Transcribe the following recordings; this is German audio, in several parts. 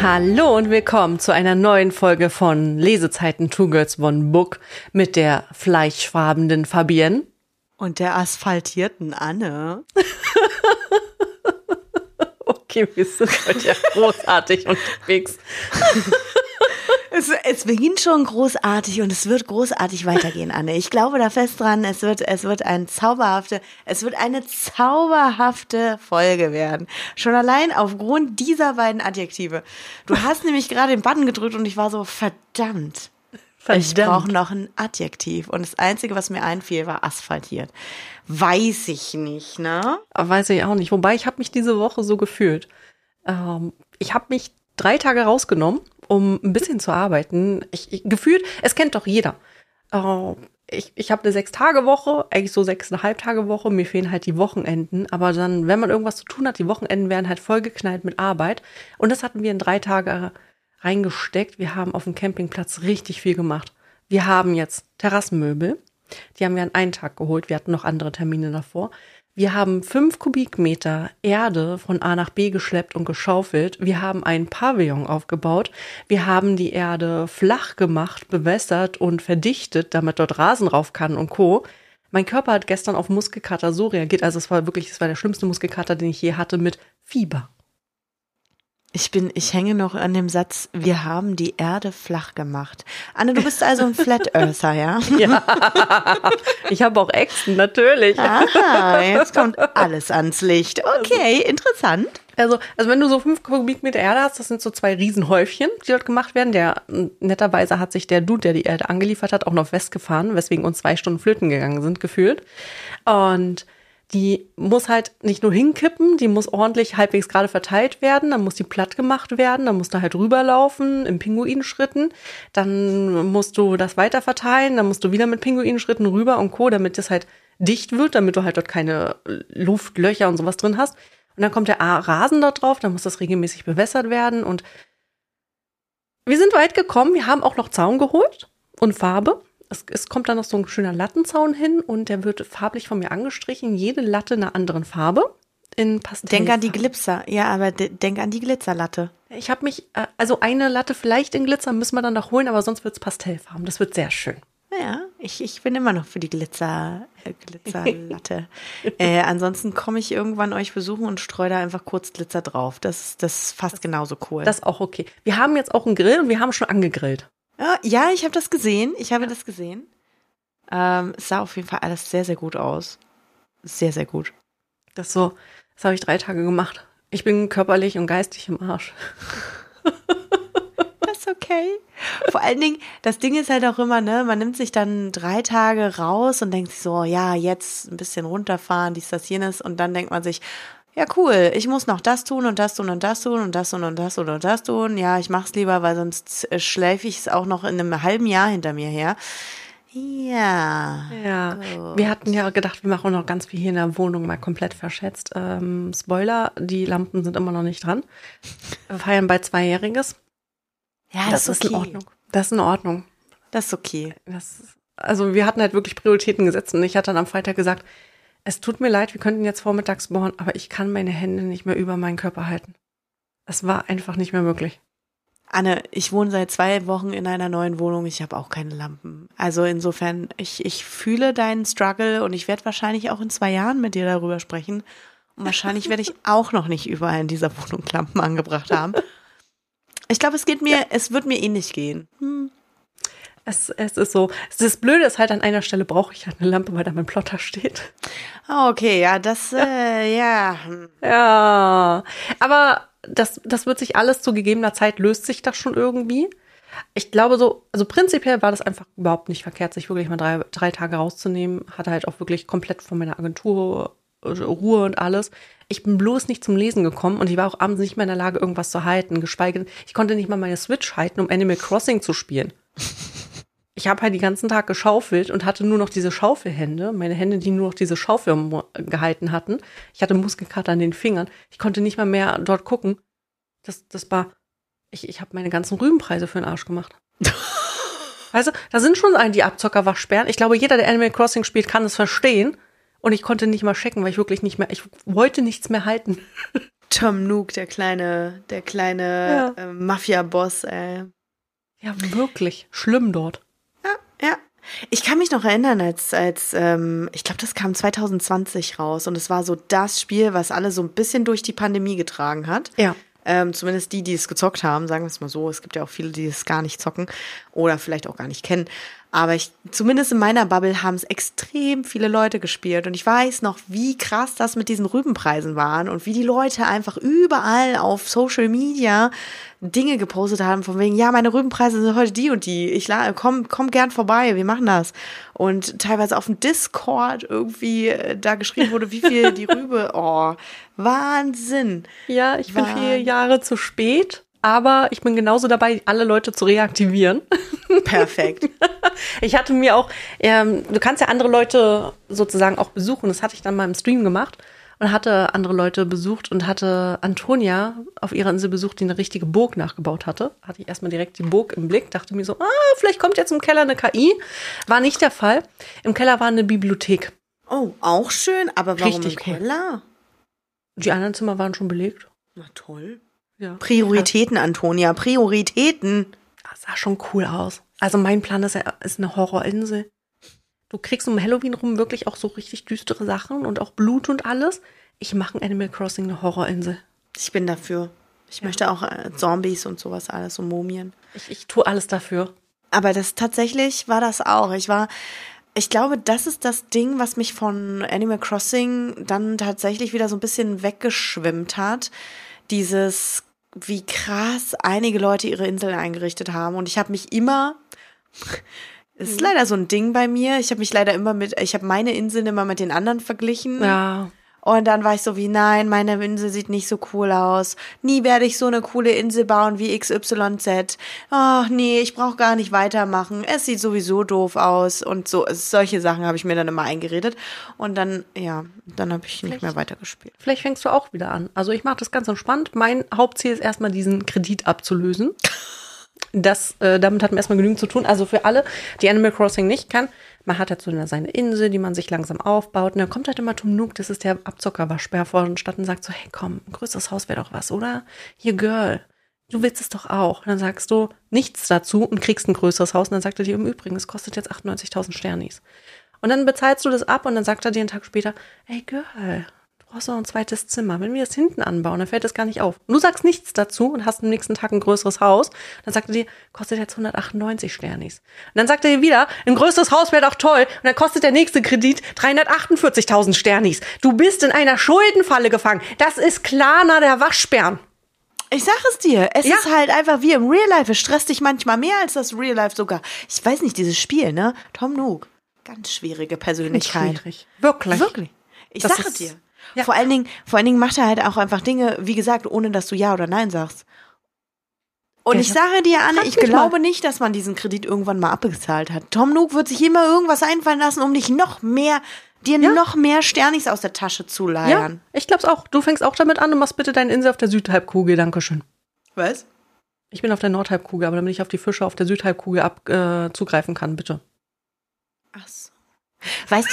Hallo und willkommen zu einer neuen Folge von Lesezeiten Two Girls One Book mit der fleischfarbenen Fabienne. Und der asphaltierten Anne. Okay, wir sind heute ja großartig unterwegs. Es beginnt schon großartig und es wird großartig weitergehen, Anne. Ich glaube da fest dran, es wird eine zauberhafte Folge werden. Schon allein aufgrund dieser beiden Adjektive. Du hast nämlich gerade den Button gedrückt und ich war so, verdammt. Ich brauche noch ein Adjektiv. Und das Einzige, was mir einfiel, war asphaltiert. Weiß ich nicht, ne? Weiß ich auch nicht. Wobei, ich habe mich diese Woche so gefühlt. Ich habe mich 3 Tage rausgenommen, um ein bisschen zu arbeiten. Gefühlt, es kennt doch jeder. Ich habe eine 6-Tage-Woche, eigentlich so 6,5-Tage-Woche. Mir fehlen halt die Wochenenden. Aber dann, wenn man irgendwas zu tun hat, die Wochenenden werden halt vollgeknallt mit Arbeit. Und das hatten wir in 3 Tage reingesteckt. Wir haben auf dem Campingplatz richtig viel gemacht. Wir haben jetzt Terrassenmöbel. Die haben wir an einen Tag geholt. Wir hatten noch andere Termine davor. Wir haben 5 Kubikmeter Erde von A nach B geschleppt und geschaufelt. Wir haben einen Pavillon aufgebaut. Wir haben die Erde flach gemacht, bewässert und verdichtet, damit dort Rasen rauf kann und Co. Mein Körper hat gestern auf Muskelkater so reagiert. Also es war der schlimmste Muskelkater, den ich je hatte, mit Fieber. Ich hänge noch an dem Satz, wir haben die Erde flach gemacht. Anne, du bist also ein Flat Earther, ja? Ja, ich habe auch Echsen, natürlich. Aha, jetzt kommt alles ans Licht. Okay, interessant. Also wenn du so 5 Kubikmeter Erde hast, das sind so 2 Riesenhäufchen, die dort gemacht werden. Netterweise hat sich der Dude, der die Erde angeliefert hat, auch noch westgefahren, weswegen uns 2 Stunden flöten gegangen sind, gefühlt. Und die muss halt nicht nur hinkippen, die muss ordentlich halbwegs gerade verteilt werden, dann muss die platt gemacht werden, dann musst du halt rüberlaufen in Pinguinschritten, dann musst du das weiter verteilen, dann musst du wieder mit Pinguinschritten rüber und Co., damit das halt dicht wird, damit du halt dort keine Luftlöcher und sowas drin hast. Und dann kommt der Rasen dort drauf, dann muss das regelmäßig bewässert werden und wir sind weit gekommen, wir haben auch noch Zaun geholt und Farbe. Es kommt dann noch so ein schöner Lattenzaun hin und der wird farblich von mir angestrichen. Jede Latte einer anderen Farbe in Pastell. Denk an die Glitzer. Ja, aber denk an die Glitzerlatte. Ich habe mich, also eine Latte vielleicht in Glitzer müssen wir dann noch holen, aber sonst wird's Pastellfarben. Das wird sehr schön. Ja, ich bin immer noch für die Glitzerlatte. Ansonsten komme ich irgendwann euch besuchen und streue da einfach kurz Glitzer drauf. Das ist fast genauso cool. Das ist auch okay. Wir haben jetzt auch einen Grill und wir haben schon angegrillt. Ja, ich habe das gesehen. Es sah auf jeden Fall alles sehr, sehr gut aus. Sehr, sehr gut. Das habe ich 3 Tage gemacht. Ich bin körperlich und geistig im Arsch. Das ist okay. Vor allen Dingen, das Ding ist halt auch immer, ne, man nimmt sich dann 3 Tage raus und denkt sich so, ja, jetzt ein bisschen runterfahren, dies, das, jenes. Und dann denkt man sich, ja, cool, ich muss noch das tun und das tun und das tun und das tun und das tun und das tun. Ja, ich mach's lieber, weil sonst schleife ich es auch noch in einem halben Jahr hinter mir her. Ja. Gut. Wir hatten ja gedacht, wir machen noch ganz viel hier in der Wohnung mal komplett verschätzt. Spoiler, die Lampen sind immer noch nicht dran. Wir feiern bei 2-Jähriges. Ja, das ist okay. In Ordnung. Das ist in Ordnung. Das ist okay. Also wir hatten halt wirklich Prioritäten gesetzt und ich hatte dann am Freitag gesagt, es tut mir leid, wir könnten jetzt vormittags bohren, aber ich kann meine Hände nicht mehr über meinen Körper halten. Es war einfach nicht mehr möglich. Anne, ich wohne seit 2 Wochen in einer neuen Wohnung, ich habe auch keine Lampen. Also insofern, ich fühle deinen Struggle und ich werde wahrscheinlich auch in 2 Jahren mit dir darüber sprechen. Und wahrscheinlich werde ich auch noch nicht überall in dieser Wohnung Lampen angebracht haben. Ich glaube, es wird mir ähnlich gehen. Es ist so. Das Blöde ist halt, an einer Stelle brauche ich halt eine Lampe, weil da mein Plotter steht. Okay, ja, ja. Ja, aber das wird sich alles zu gegebener Zeit, löst sich das schon irgendwie. Ich glaube also prinzipiell war das einfach überhaupt nicht verkehrt, sich wirklich mal 3 Tage rauszunehmen. Hatte halt auch wirklich komplett von meiner Agentur Ruhe und alles. Ich bin bloß nicht zum Lesen gekommen und ich war auch abends nicht mehr in der Lage, irgendwas zu halten. Geschweige denn, ich konnte nicht mal meine Switch halten, um Animal Crossing zu spielen. Ich habe halt den ganzen Tag geschaufelt und hatte nur noch diese Schaufelhände. Meine Hände, die nur noch diese Schaufel gehalten hatten. Ich hatte Muskelkater an den Fingern. Ich konnte nicht mal mehr dort gucken. Das war, ich habe meine ganzen Rübenpreise für den Arsch gemacht. Weißt du, da sind schon die Abzocker wachsperren. Ich glaube, jeder, der Animal Crossing spielt, kann es verstehen. Und ich konnte nicht mal checken, weil ich wirklich nicht mehr, ich wollte nichts mehr halten. Tom Nook, der kleine Mafia-Boss, ey. Ja, wirklich. Schlimm dort. Ja. Ich kann mich noch erinnern, als ich glaube, das kam 2020 raus und es war so das Spiel, was alle so ein bisschen durch die Pandemie getragen hat. Ja. Zumindest die es gezockt haben, sagen wir es mal so. Es gibt ja auch viele, die es gar nicht zocken oder vielleicht auch gar nicht kennen. Aber zumindest in meiner Bubble haben es extrem viele Leute gespielt. Und ich weiß noch, wie krass das mit diesen Rübenpreisen waren und wie die Leute einfach überall auf Social Media Dinge gepostet haben, von wegen, ja, meine Rübenpreise sind heute die und die. Komm gern vorbei, wir machen das. Und teilweise auf dem Discord irgendwie da geschrieben wurde, wie viel die Rübe, Wahnsinn. Ja, ich bin 4 Jahre zu spät, aber ich bin genauso dabei, alle Leute zu reaktivieren. Perfekt. Ich hatte mir auch, du kannst ja andere Leute sozusagen auch besuchen, das hatte ich dann mal im Stream gemacht und hatte andere Leute besucht und hatte Antonia auf ihrer Insel besucht, die eine richtige Burg nachgebaut hatte. Hatte ich erstmal direkt die Burg im Blick, dachte mir so, vielleicht kommt jetzt im Keller eine KI. War nicht der Fall. Im Keller war eine Bibliothek. Oh, auch schön, aber warum Richtig im Keller? Die anderen Zimmer waren schon belegt. Na toll. Ja. Prioritäten, Antonia, Prioritäten. Das sah schon cool aus. Also mein Plan ist eine Horrorinsel. Du kriegst um Halloween rum wirklich auch so richtig düstere Sachen und auch Blut und alles. Ich mache in Animal Crossing eine Horrorinsel. Ich bin dafür. Ich möchte auch Zombies und sowas alles und Mumien. Ich tue alles dafür. Aber tatsächlich war das auch. Ich glaube, das ist das Ding, was mich von Animal Crossing dann tatsächlich wieder so ein bisschen weggeschwimmt hat. Dieses, wie krass einige Leute ihre Inseln eingerichtet haben. Und ich habe mich immer, es ist leider so ein Ding bei mir, ich habe meine Inseln immer mit den anderen verglichen. Ja. Und dann war ich so wie, nein, meine Insel sieht nicht so cool aus. Nie werde ich so eine coole Insel bauen wie XYZ. Ach nee, ich brauche gar nicht weitermachen. Es sieht sowieso doof aus. Und so, solche Sachen habe ich mir dann immer eingeredet. Und dann habe ich nicht mehr weitergespielt. Vielleicht fängst du auch wieder an. Also ich mache das ganz entspannt. Mein Hauptziel ist erstmal, diesen Kredit abzulösen. Damit hat man erstmal genügend zu tun. Also für alle, die Animal Crossing nicht kann, man hat halt so seine Insel, die man sich langsam aufbaut. Und dann kommt halt immer Tom Nook, das ist der Abzockerwaschbär vor und statt und sagt so, hey komm, ein größeres Haus wäre doch was, oder? Hier, Girl, du willst es doch auch. Und dann sagst du nichts dazu und kriegst ein größeres Haus. Und dann sagt er dir im Übrigen, es kostet jetzt 98.000 Sternis. Und dann bezahlst du das ab und dann sagt er dir einen Tag später, hey Girl, du brauchst noch ein zweites Zimmer. Wenn wir das hinten anbauen, dann fällt das gar nicht auf. Und du sagst nichts dazu und hast am nächsten Tag ein größeres Haus. Dann sagt er dir, kostet jetzt 198 Sternis. Und dann sagt er dir wieder, ein größeres Haus wäre doch toll. Und dann kostet der nächste Kredit 348.000 Sternis. Du bist in einer Schuldenfalle gefangen. Das ist Klarna der Waschbären. Ich sag es dir, es ist halt einfach wie im Real Life. Es stresst dich manchmal mehr als das Real Life sogar. Ich weiß nicht, dieses Spiel, ne? Tom Nook, ganz schwierige Persönlichkeit. Schwierig. Wirklich. Ich sage dir. Ja. Vor allen Dingen macht er halt auch einfach Dinge, wie gesagt, ohne dass du Ja oder Nein sagst. Und ja, ich sage dir, Anne, ich glaube nicht, dass man diesen Kredit irgendwann mal abbezahlt hat. Tom Nook wird sich immer irgendwas einfallen lassen, um dich noch mehr Sternis aus der Tasche zu leiern. Ja, ich glaub's auch. Du fängst auch damit an und machst bitte deine Insel auf der Südhalbkugel. Dankeschön. Was? Ich bin auf der Nordhalbkugel, aber damit ich auf die Fische auf der Südhalbkugel zugreifen kann, bitte. Ach so. Weißt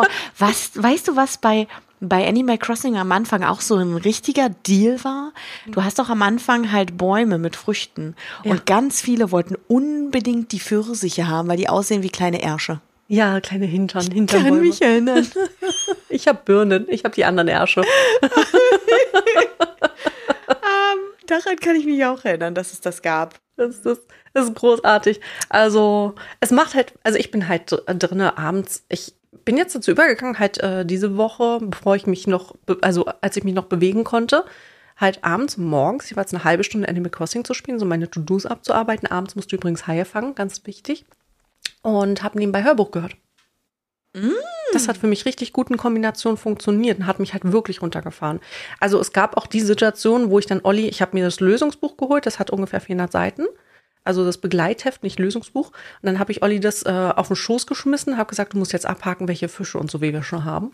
du, was bei Animal Crossing am Anfang auch so ein richtiger Deal war? Du hast doch am Anfang halt Bäume mit Früchten. Ja. Und ganz viele wollten unbedingt die Pfirsiche haben, weil die aussehen wie kleine Ärsche. Ja, kleine Hinternbäume. Ich kann mich erinnern. Ich habe Birnen, ich habe die anderen Ärsche. Daran kann ich mich auch erinnern, dass es das gab. Das ist großartig. Also, es macht halt, also ich bin halt drinne abends. Ich bin jetzt dazu übergegangen, halt diese Woche, als ich mich noch bewegen konnte, halt abends, morgens, jeweils eine halbe Stunde Animal Crossing zu spielen, so meine To-Dos abzuarbeiten. Abends musst du übrigens Haie fangen, ganz wichtig. Und habe nebenbei Hörbuch gehört. Das hat für mich richtig gut in Kombination funktioniert und hat mich halt wirklich runtergefahren. Also es gab auch die Situation, wo ich dann ich habe mir das Lösungsbuch geholt, das hat ungefähr 400 Seiten. Also das Begleitheft, nicht Lösungsbuch. Und dann habe ich Olli das auf den Schoß geschmissen, habe gesagt, du musst jetzt abhaken, welche Fische und so, wie wir schon haben.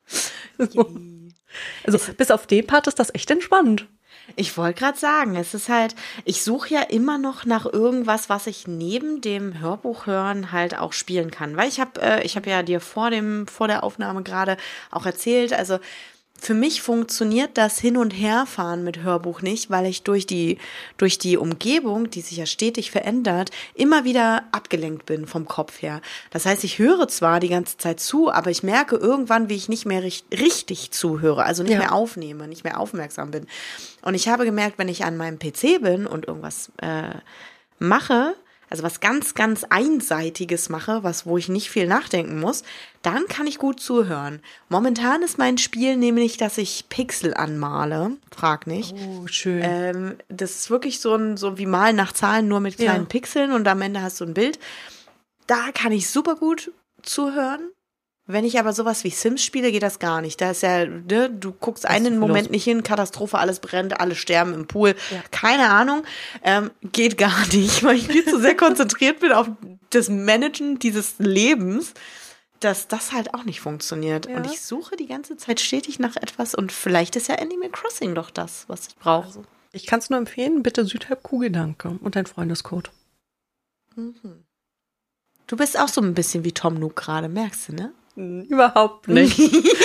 Also bis auf den Part ist das echt entspannt. Ich wollte gerade sagen, es ist halt, ich suche ja immer noch nach irgendwas, was ich neben dem Hörbuch hören halt auch spielen kann. Weil ich habe ja dir vor der Aufnahme gerade auch erzählt, also für mich funktioniert das Hin- und Herfahren mit Hörbuch nicht, weil ich durch die Umgebung, die sich ja stetig verändert, immer wieder abgelenkt bin vom Kopf her. Das heißt, ich höre zwar die ganze Zeit zu, aber ich merke irgendwann, wie ich nicht mehr richtig zuhöre, also nicht mehr aufnehme, nicht mehr aufmerksam bin. Und ich habe gemerkt, wenn ich an meinem PC bin und irgendwas mache, also was ganz, ganz Einseitiges mache, wo ich nicht viel nachdenken muss, dann kann ich gut zuhören. Momentan ist mein Spiel nämlich, dass ich Pixel anmale. Frag nicht. Oh, schön. Das ist wirklich so wie Malen nach Zahlen, nur mit kleinen Pixeln und am Ende hast du ein Bild. Da kann ich super gut zuhören. Wenn ich aber sowas wie Sims spiele, geht das gar nicht. Da ist ja, ne, du guckst einen Moment nicht hin, Katastrophe, alles brennt, alle sterben im Pool. Ja. Keine Ahnung. Geht gar nicht, weil ich viel zu sehr konzentriert bin auf das Managen dieses Lebens, dass das halt auch nicht funktioniert. Ja. Und ich suche die ganze Zeit stetig nach etwas und vielleicht ist ja Animal Crossing doch das, was ich brauche. Also, ich kann es nur empfehlen, bitte Südhalbkugel-Danke und dein Freundescode. Mhm. Du bist auch so ein bisschen wie Tom Nook gerade, merkst du, ne? Überhaupt nicht.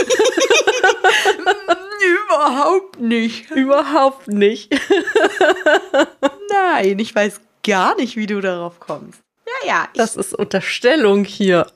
Überhaupt nicht. Überhaupt nicht. Nein, ich weiß gar nicht, wie du darauf kommst. Ja. Das ist Unterstellung hier.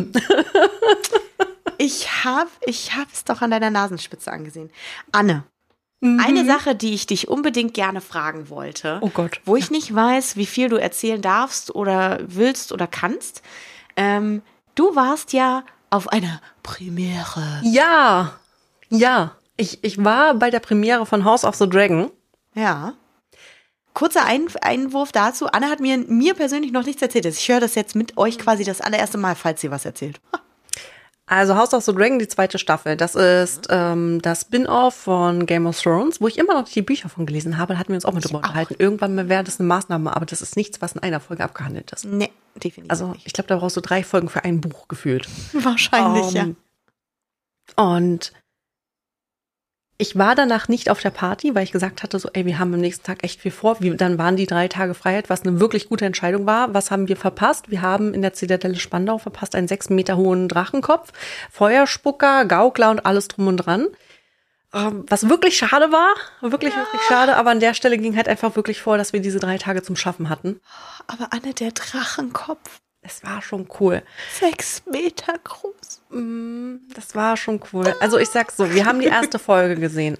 Ich hab es doch an deiner Nasenspitze angesehen. Anne, eine Sache, die ich dich unbedingt gerne fragen wollte. Oh Gott. Wo ich nicht weiß, wie viel du erzählen darfst oder willst oder kannst. Du warst ja auf einer Premiere. Ja. Ich war bei der Premiere von House of the Dragon. Ja. Kurzer Einwurf dazu. Anne hat mir persönlich noch nichts erzählt. Ich höre das jetzt mit euch quasi das allererste Mal, falls sie was erzählt. Also House of the Dragon, die 2. Staffel. Das ist das Spin-off von Game of Thrones, wo ich immer noch die Bücher von gelesen habe. Da hatten wir uns auch mit drüber unterhalten. Irgendwann mal wäre das eine Maßnahme, aber das ist nichts, was in einer Folge abgehandelt ist. Nee, definitiv also nicht. Ich glaube, da brauchst du 3 Folgen für ein Buch gefühlt. Wahrscheinlich, ja. Und ich war danach nicht auf der Party, weil ich gesagt hatte, so, ey, wir haben am nächsten Tag echt viel vor. Dann waren die 3 Tage Freiheit, was eine wirklich gute Entscheidung war. Was haben wir verpasst? Wir haben in der Zitadelle Spandau verpasst einen 6 Meter hohen Drachenkopf, Feuerspucker, Gaukler und alles drum und dran. Was wirklich schade war, wirklich schade. Aber an der Stelle ging halt einfach wirklich vor, dass wir diese 3 Tage zum Schaffen hatten. Aber Anne, der Drachenkopf. Es war schon cool. 6 Meter groß. Das war schon cool. Also ich sag's so, wir haben die erste Folge gesehen.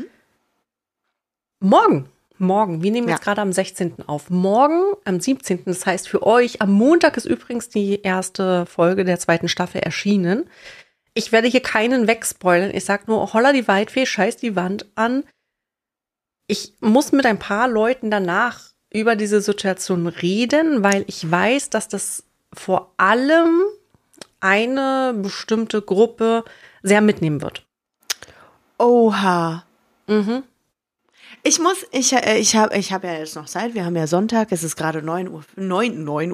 Morgen. Wir nehmen jetzt gerade am 16. auf. Morgen, am 17. Das heißt für euch, am Montag ist übrigens die erste Folge der 2. Staffel erschienen. Ich werde hier keinen wegspoilern. Ich sag nur, holla die Waldfee, scheiß die Wand an. Ich muss mit ein paar Leuten danach über diese Situation reden, weil ich weiß, dass das vor allem eine bestimmte Gruppe sehr mitnehmen wird. Oha. Mhm. Ich habe ja jetzt noch Zeit. Wir haben ja Sonntag. Es ist gerade 19:40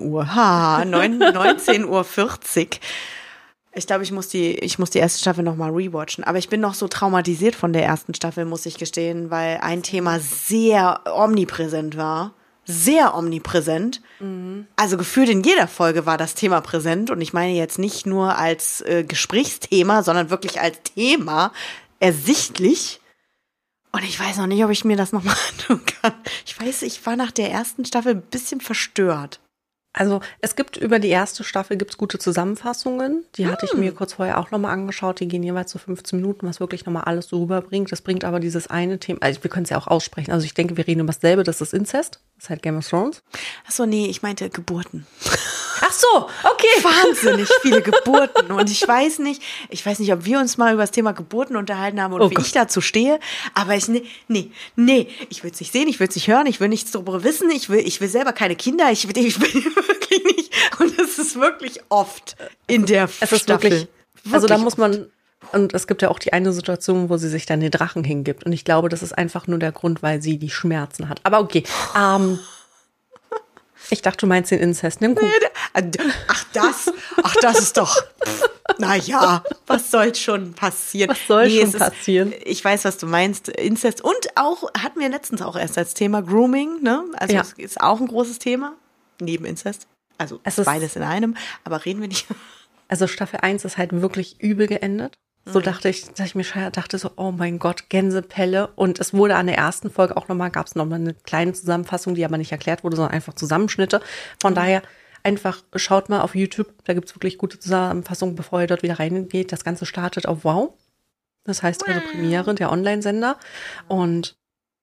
Uhr. Ich glaube, ich muss die erste Staffel noch mal rewatchen. Aber ich bin noch so traumatisiert von der ersten Staffel, muss ich gestehen, weil ein Thema sehr omnipräsent war. Sehr omnipräsent. Mhm. Also gefühlt in jeder Folge war das Thema präsent. Und ich meine jetzt nicht nur als Gesprächsthema, sondern wirklich als Thema ersichtlich. Und ich weiß noch nicht, ob ich mir das nochmal antun kann. Ich war nach der ersten Staffel ein bisschen verstört. Also es gibt über die erste Staffel gibt's gute Zusammenfassungen. Die hatte ich mir kurz vorher auch nochmal angeschaut. Die gehen jeweils so 15 Minuten, was wirklich nochmal alles so rüberbringt. Das bringt aber dieses eine Thema, also wir können es ja auch aussprechen. Also ich denke, wir reden über dasselbe, das ist Inzest. Das ist halt Game of Thrones. Achso, nee, ich meinte Geburten. Ach so, okay. Wahnsinnig viele Geburten. Und ich weiß nicht, ob wir uns mal über das Thema Geburten unterhalten haben und wie ich dazu stehe. Aber ich will es nicht sehen, ich will es nicht hören, ich will nichts darüber wissen, ich will selber keine Kinder, ich will wirklich nicht. Und es ist wirklich oft in der Staffel. Wirklich, also da muss man, und es gibt ja auch die eine Situation, wo sie sich dann den Drachen hingibt. Und ich glaube, das ist einfach nur der Grund, weil sie die Schmerzen hat. Aber okay, ich dachte, du meinst den Inzest. Nimm gut. Ach, das ist doch. Naja, was soll schon passieren? Was soll schon passieren? Ich weiß, was du meinst. Inzest. Und auch, hatten wir letztens auch erst als Thema Grooming, ne? Also es ist auch ein großes Thema. Neben Inzest. Also es ist beides in einem. Aber reden wir nicht. Also Staffel 1 ist halt wirklich übel geendet. So dachte ich mir dachte so, oh mein Gott, Gänsepelle. Und es wurde an der ersten Folge auch gab es nochmal eine kleine Zusammenfassung, die aber nicht erklärt wurde, sondern einfach Zusammenschnitte. Von daher einfach schaut mal auf YouTube, da gibt's wirklich gute Zusammenfassungen, bevor ihr dort wieder reingeht. Das Ganze startet auf Wow. Das heißt also Premiere, der Online-Sender. Und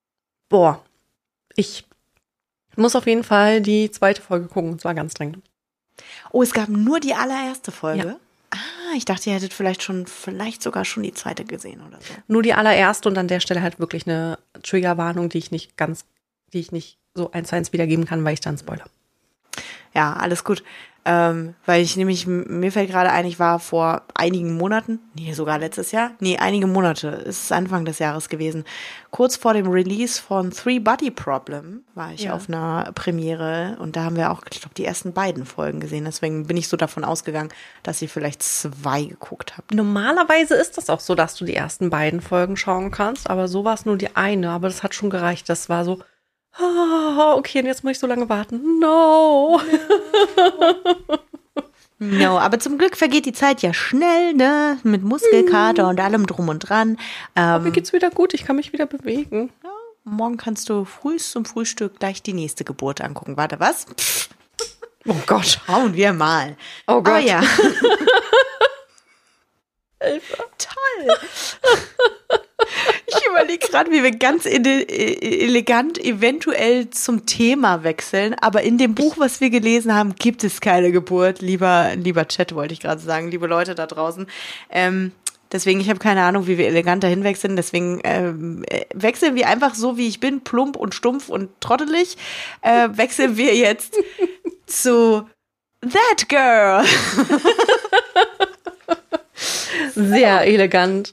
ich muss auf jeden Fall die zweite Folge gucken, und zwar ganz dringend. Oh, es gab nur die allererste Folge? Ja. Ah, ich dachte, ihr hättet vielleicht sogar schon die zweite gesehen oder so. Nur die allererste und an der Stelle halt wirklich eine Triggerwarnung, die ich nicht so 1:1 wiedergeben kann, weil ich dann spoiler. Ja, alles gut. Weil mir fällt gerade ein, ich war vor einigen Monaten, sogar letztes Jahr, einige Monate, es ist Anfang des Jahres gewesen, kurz vor dem Release von Three Body Problem war ich auf einer Premiere und da haben wir auch, ich glaube, die ersten beiden Folgen gesehen, deswegen bin ich so davon ausgegangen, dass ihr vielleicht 2 geguckt habt. Normalerweise ist das auch so, dass du die ersten beiden Folgen schauen kannst, aber so war es nur die eine, aber das hat schon gereicht, das war so, okay, und jetzt muss ich so lange warten. No. No, aber zum Glück vergeht die Zeit ja schnell, ne? Mit Muskelkater und allem drum und dran. Mir geht's wieder gut, ich kann mich wieder bewegen. Ja, morgen kannst du zum Frühstück gleich die nächste Geburt angucken. Warte, was? Oh Gott. Schauen wir mal. Oh Gott. Oh ja. Toll. Ich überlege gerade, wie wir ganz elegant eventuell zum Thema wechseln, aber in dem Buch, was wir gelesen haben, gibt es keine Geburt. Lieber Chat, wollte ich gerade sagen, liebe Leute da draußen. Deswegen, ich habe keine Ahnung, wie wir elegant dahin wechseln. Deswegen wechseln wir einfach so, wie ich bin, plump und stumpf und trottelig. Wechseln wir jetzt zu That Girl. Sehr elegant.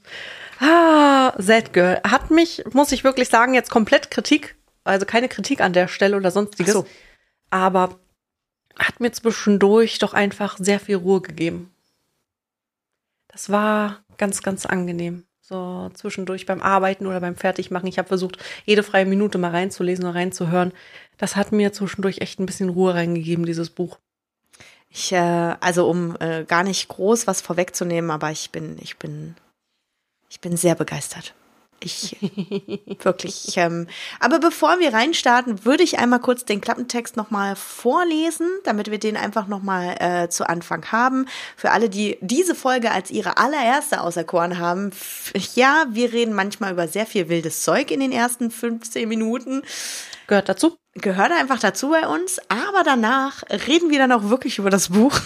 That Girl hat mich, muss ich wirklich sagen, jetzt komplett also keine Kritik an der Stelle oder sonstiges, Ach so. Aber hat mir zwischendurch doch einfach sehr viel Ruhe gegeben. Das war ganz, ganz angenehm. So zwischendurch beim Arbeiten oder beim Fertigmachen. Ich habe versucht, jede freie Minute mal reinzulesen oder reinzuhören. Das hat mir zwischendurch echt ein bisschen Ruhe reingegeben, dieses Buch. Also um gar nicht groß was vorwegzunehmen, aber ich bin sehr begeistert. Wirklich. Aber bevor wir reinstarten, würde ich einmal kurz den Klappentext nochmal vorlesen, damit wir den einfach nochmal zu Anfang haben. Für alle, die diese Folge als ihre allererste auserkoren haben. Ja, wir reden manchmal über sehr viel wildes Zeug in den ersten 15 Minuten. Gehört dazu. Gehört einfach dazu bei uns. Aber danach reden wir dann auch wirklich über das Buch.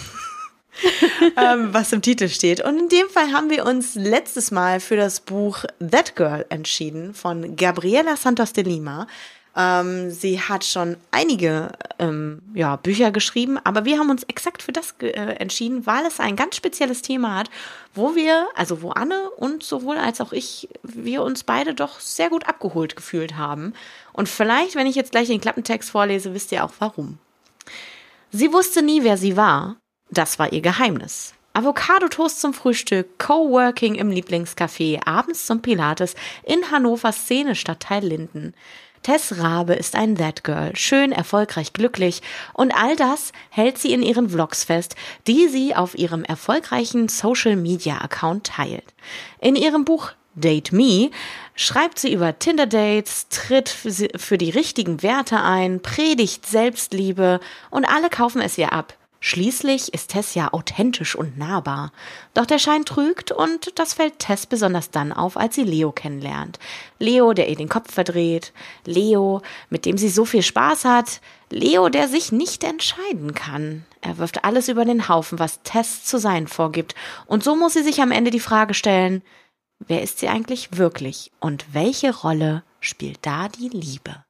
Was im Titel steht. Und in dem Fall haben wir uns letztes Mal für das Buch That Girl entschieden von Gabriela Santos de Lima. Sie hat schon einige Bücher geschrieben, aber wir haben uns exakt für das entschieden, weil es ein ganz spezielles Thema hat, wo Anne und sowohl als auch wir uns beide doch sehr gut abgeholt gefühlt haben. Und vielleicht, wenn ich jetzt gleich den Klappentext vorlese, wisst ihr auch warum. Sie wusste nie, wer sie war. Das war ihr Geheimnis. Avocado-Toast zum Frühstück, Coworking im Lieblingscafé, abends zum Pilates in Hannovers Szene-Stadtteil Linden. Tess Rabe ist ein That Girl, schön, erfolgreich, glücklich und all das hält sie in ihren Vlogs fest, die sie auf ihrem erfolgreichen Social-Media-Account teilt. In ihrem Buch Date Me schreibt sie über Tinder-Dates, tritt für die richtigen Werte ein, predigt Selbstliebe und alle kaufen es ihr ab. Schließlich ist Tess ja authentisch und nahbar. Doch der Schein trügt und das fällt Tess besonders dann auf, als sie Leo kennenlernt. Leo, der ihr den Kopf verdreht. Leo, mit dem sie so viel Spaß hat. Leo, der sich nicht entscheiden kann. Er wirft alles über den Haufen, was Tess zu sein vorgibt. Und so muss sie sich am Ende die Frage stellen, wer ist sie eigentlich wirklich? Und welche Rolle spielt da die Liebe?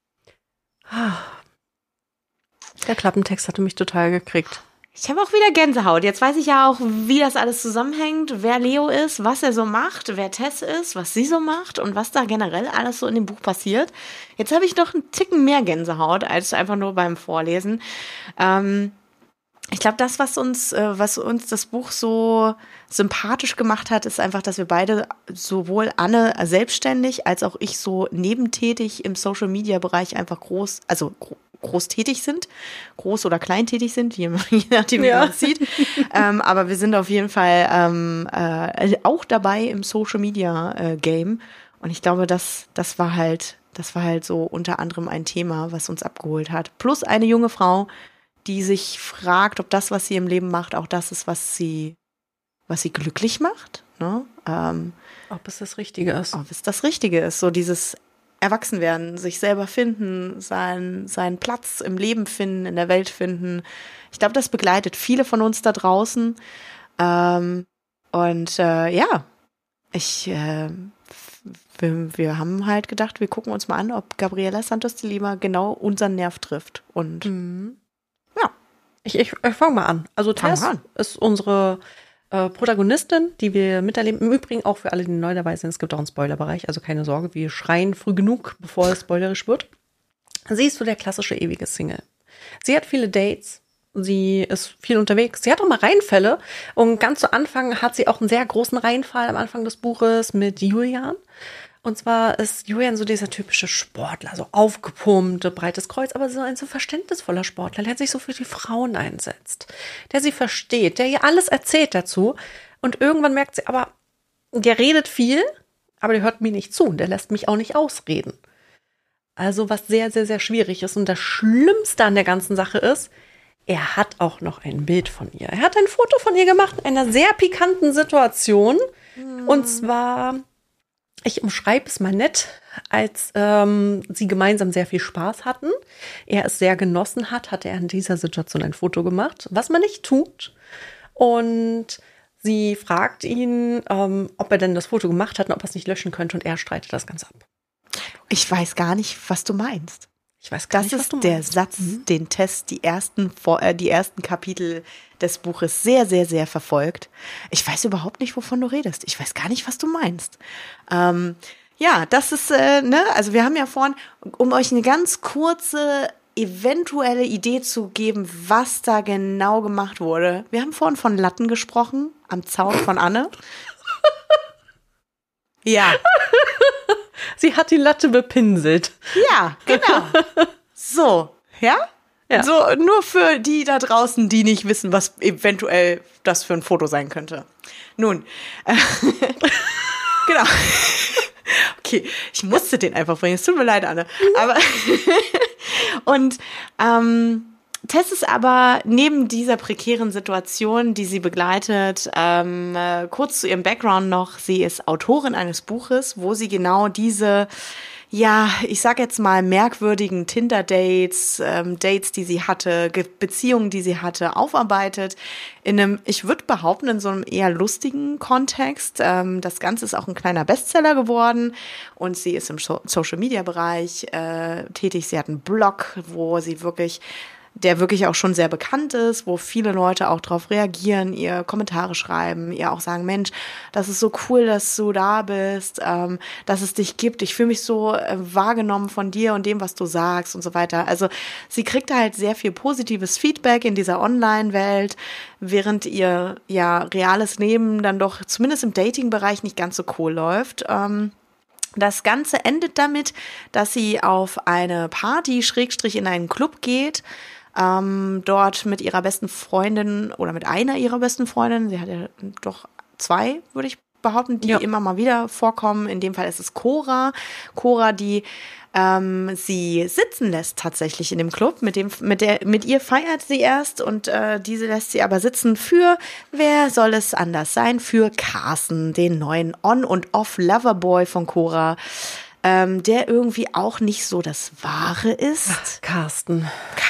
Der Klappentext hatte mich total gekriegt. Ich habe auch wieder Gänsehaut. Jetzt weiß ich ja auch, wie das alles zusammenhängt, wer Leo ist, was er so macht, wer Tess ist, was sie so macht und was da generell alles so in dem Buch passiert. Jetzt habe ich noch einen Ticken mehr Gänsehaut als einfach nur beim Vorlesen. Ich glaube, das, was uns das Buch so sympathisch gemacht hat, ist einfach, dass wir beide, sowohl Anne selbstständig als auch ich so nebentätig im Social-Media-Bereich einfach groß tätig sind. Groß- oder kleintätig sind, je nachdem, wie man es sieht. Aber wir sind auf jeden Fall auch dabei im Social-Media-Game. Und ich glaube, das war halt so unter anderem ein Thema, was uns abgeholt hat. Plus eine junge Frau, die sich fragt, ob das, was sie im Leben macht, auch das ist, was sie glücklich macht. Ne? Ob es das Richtige ist. Ob es das Richtige ist. So dieses Erwachsenwerden, sich selber finden, seinen Platz im Leben finden, in der Welt finden. Ich glaube, das begleitet viele von uns da draußen. Wir haben halt gedacht, wir gucken uns mal an, ob Gabriela Santos de Lima genau unseren Nerv trifft. Und ja. Ich fange mal an. Also Tess ist unsere Protagonistin, die wir miterleben. Im Übrigen auch für alle, die neu dabei sind, es gibt auch einen Spoilerbereich, also keine Sorge, wir schreien früh genug, bevor es spoilerisch wird. Sie ist so der klassische ewige Single. Sie hat viele Dates, sie ist viel unterwegs, sie hat auch mal Reinfälle und ganz zu Anfang hat sie auch einen sehr großen Reinfall am Anfang des Buches mit Julian. Und zwar ist Julian so dieser typische Sportler, so aufgepumpte, breites Kreuz, aber so ein so verständnisvoller Sportler, der sich so für die Frauen einsetzt, der sie versteht, der ihr alles erzählt dazu. Und irgendwann merkt sie aber, der redet viel, aber der hört mir nicht zu und der lässt mich auch nicht ausreden. Also was sehr, sehr, sehr schwierig ist. Und das Schlimmste an der ganzen Sache ist, er hat auch noch ein Bild von ihr. Er hat ein Foto von ihr gemacht in einer sehr pikanten Situation. Und zwar... Ich umschreibe es mal nett, als sie gemeinsam sehr viel Spaß hatten. Er es sehr genossen hat, hatte er in dieser Situation ein Foto gemacht, was man nicht tut. Und sie fragt ihn, ob er denn das Foto gemacht hat und ob er es nicht löschen könnte. Und er streitet das Ganze ab. Ich weiß gar nicht, was du meinst. Ich weiß gar nicht, was du meinst. Das ist der meinst. Satz, den Tess die ersten Kapitel des Buches sehr, sehr, sehr verfolgt. Ich weiß überhaupt nicht, wovon du redest. Ich weiß gar nicht, was du meinst. Ja, das ist, also wir haben ja vorhin, um euch eine ganz kurze eventuelle Idee zu geben, was da genau gemacht wurde. Wir haben vorhin von Latten gesprochen, am Zaun von Anne. Ja. Sie hat die Latte bepinselt. Ja, genau. So, ja? Ja. So, nur für die da draußen, die nicht wissen, was eventuell das für ein Foto sein könnte. Nun, genau. Okay, ich musste den einfach bringen. Es tut mir leid, Anne. Aber und Tess ist aber neben dieser prekären Situation, die sie begleitet, kurz zu ihrem Background noch, sie ist Autorin eines Buches, wo sie genau diese, ja, ich sag jetzt mal merkwürdigen Tinder-Dates, Dates, die sie hatte, Beziehungen, die sie hatte, aufarbeitet in einem, ich würde behaupten, in so einem eher lustigen Kontext. Das Ganze ist auch ein kleiner Bestseller geworden und sie ist im Social-Media-Bereich tätig. Sie hat einen Blog, der wirklich auch schon sehr bekannt ist, wo viele Leute auch drauf reagieren, ihr Kommentare schreiben, ihr auch sagen, Mensch, das ist so cool, dass du da bist, dass es dich gibt. Ich fühle mich so wahrgenommen von dir und dem, was du sagst und so weiter. Also sie kriegt halt sehr viel positives Feedback in dieser Online-Welt, während ihr ja reales Leben dann doch zumindest im Dating-Bereich nicht ganz so cool läuft. Das Ganze endet damit, dass sie auf eine Party / in einen Club geht, dort mit ihrer besten Freundin oder mit einer ihrer besten Freundinnen, sie hat ja doch 2, würde ich behaupten, die immer mal wieder vorkommen. In dem Fall ist es Cora, die sie sitzen lässt tatsächlich in dem Club. Mit ihr feiert sie erst und diese lässt sie aber sitzen für, wer soll es anders sein, für Carsten, den neuen On- und Off-Loverboy von Cora, der irgendwie auch nicht so das Wahre ist. Ach, Carsten.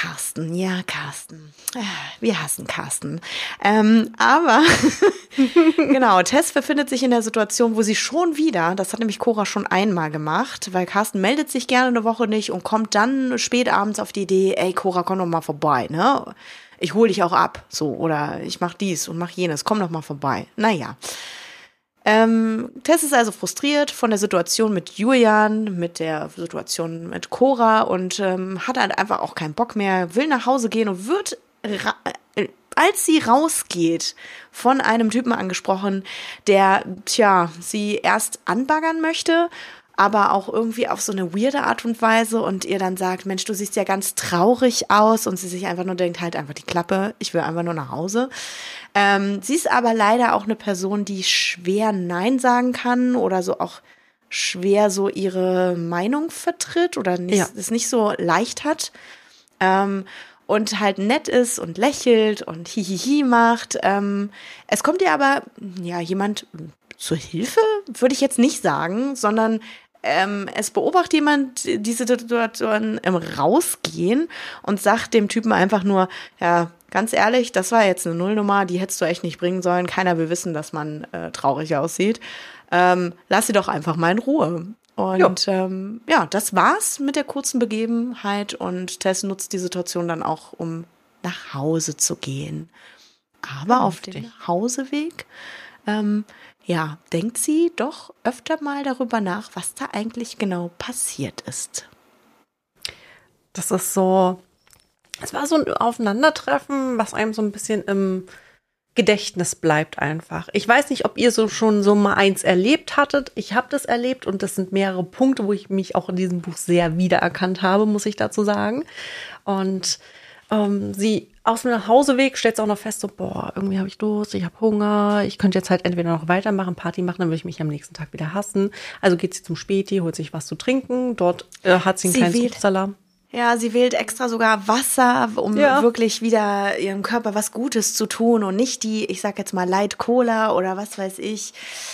Wir hassen Carsten. Aber genau, Tess befindet sich in der Situation, wo sie schon wieder, das hat nämlich Cora schon einmal gemacht, weil Carsten meldet sich gerne eine Woche nicht und kommt dann spät abends auf die Idee, ey Cora, komm doch mal vorbei, ne? Ich hol dich auch ab, so, oder ich mach dies und mach jenes, komm doch mal vorbei. Naja. Tess ist also frustriert von der Situation mit Julian, mit der Situation mit Cora und hat halt einfach auch keinen Bock mehr, will nach Hause gehen und wird, als sie rausgeht, von einem Typen angesprochen, der, sie erst anbaggern möchte, aber auch irgendwie auf so eine weirde Art und Weise und ihr dann sagt, Mensch, du siehst ja ganz traurig aus und sie sich einfach nur denkt, halt einfach die Klappe, ich will einfach nur nach Hause. Sie ist aber leider auch eine Person, die schwer Nein sagen kann oder so auch schwer so ihre Meinung vertritt oder es nicht so leicht hat. Und halt nett ist und lächelt und hihihi macht. Es kommt ihr aber jemand zur Hilfe, würde ich jetzt nicht sagen, sondern es beobachtet jemand diese Situation im Rausgehen und sagt dem Typen einfach nur, ja, ganz ehrlich, das war jetzt eine Nullnummer, die hättest du echt nicht bringen sollen. Keiner will wissen, dass man traurig aussieht. Lass sie doch einfach mal in Ruhe. Und das war's mit der kurzen Begebenheit und Tess nutzt die Situation dann auch, um nach Hause zu gehen. Aber auf dem Hauseweg, denkt sie doch öfter mal darüber nach, was da eigentlich genau passiert ist. Das ist so, es war so ein Aufeinandertreffen, was einem so ein bisschen im Gedächtnis bleibt einfach. Ich weiß nicht, ob ihr schon so mal eins erlebt hattet. Ich habe das erlebt und das sind mehrere Punkte, wo ich mich auch in diesem Buch sehr wiedererkannt habe, muss ich dazu sagen. Und sie aus dem Nachhauseweg stellt auch noch fest, so, irgendwie habe ich Durst, ich habe Hunger, ich könnte jetzt halt entweder noch weitermachen, Party machen, dann würde ich mich am nächsten Tag wieder hassen. Also geht sie zum Späti, holt sich was zu trinken, dort hat sie einen kleinen Obstsalat. Ja, sie wählt extra sogar Wasser, um wirklich wieder ihrem Körper was Gutes zu tun und nicht die, ich sag jetzt mal, Light Cola oder was weiß ich.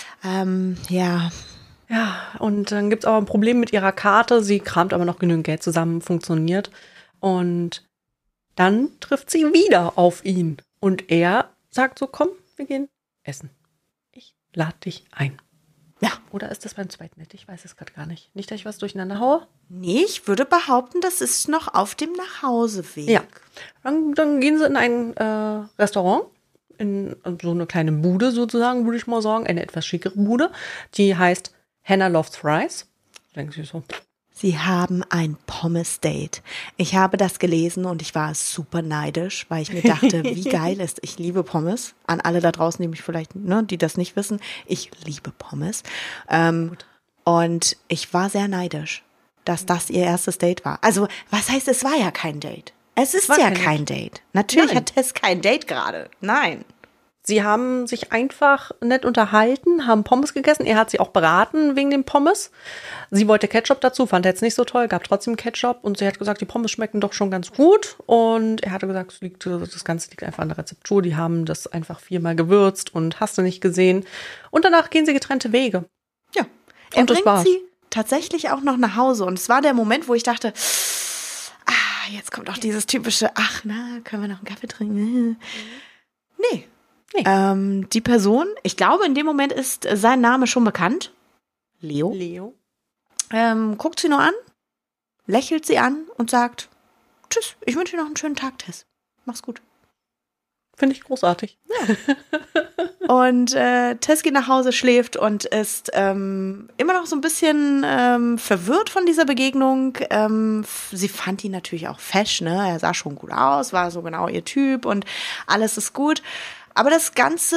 Ja, und dann gibt's auch ein Problem mit ihrer Karte. Sie kramt aber noch genügend Geld zusammen, funktioniert. Und dann trifft sie wieder auf ihn. Und er sagt so, komm, wir gehen essen. Ich lade dich ein. Ja. Oder ist das beim zweiten Date? Ich weiß es gerade gar nicht. Nicht, dass ich was durcheinander haue? Nee, ich würde behaupten, das ist noch auf dem Nachhauseweg. Ja. Dann gehen sie in ein Restaurant, in so eine kleine Bude sozusagen, würde ich mal sagen. Eine etwas schickere Bude. Die heißt Hannah Loves Fries. Denken Sie so. Sie haben ein Pommes-Date. Ich habe das gelesen und ich war super neidisch, weil ich mir dachte, wie geil ist, ich liebe Pommes. An alle da draußen, die mich vielleicht, die das nicht wissen, ich liebe Pommes. Und ich war sehr neidisch, dass das ihr erstes Date war. Also, was heißt, es war ja kein Date? Es ist ja kein Date. Natürlich hat Tess kein Date gerade. Nein. Sie haben sich einfach nett unterhalten, haben Pommes gegessen. Er hat sie auch beraten wegen den Pommes. Sie wollte Ketchup dazu, fand er jetzt nicht so toll, gab trotzdem Ketchup. Und sie hat gesagt, die Pommes schmecken doch schon ganz gut. Und er hatte gesagt, das Ganze liegt einfach an der Rezeptur. Die haben das einfach 4-mal gewürzt und hast du nicht gesehen. Und danach gehen sie getrennte Wege. Ja, er bringt sie tatsächlich auch noch nach Hause. Und es war der Moment, wo ich dachte, jetzt kommt auch dieses typische, können wir noch einen Kaffee trinken? Nee. Die Person, ich glaube, in dem Moment ist sein Name schon bekannt. Leo. Guckt sie nur an, lächelt sie an und sagt, tschüss, ich wünsche dir noch einen schönen Tag, Tess. Mach's gut. Finde ich großartig. Ja. Und Tess geht nach Hause, schläft und ist immer noch so ein bisschen verwirrt von dieser Begegnung. Sie fand ihn natürlich auch fesch, ne? Er sah schon gut aus, war so genau ihr Typ und alles ist gut. Aber das Ganze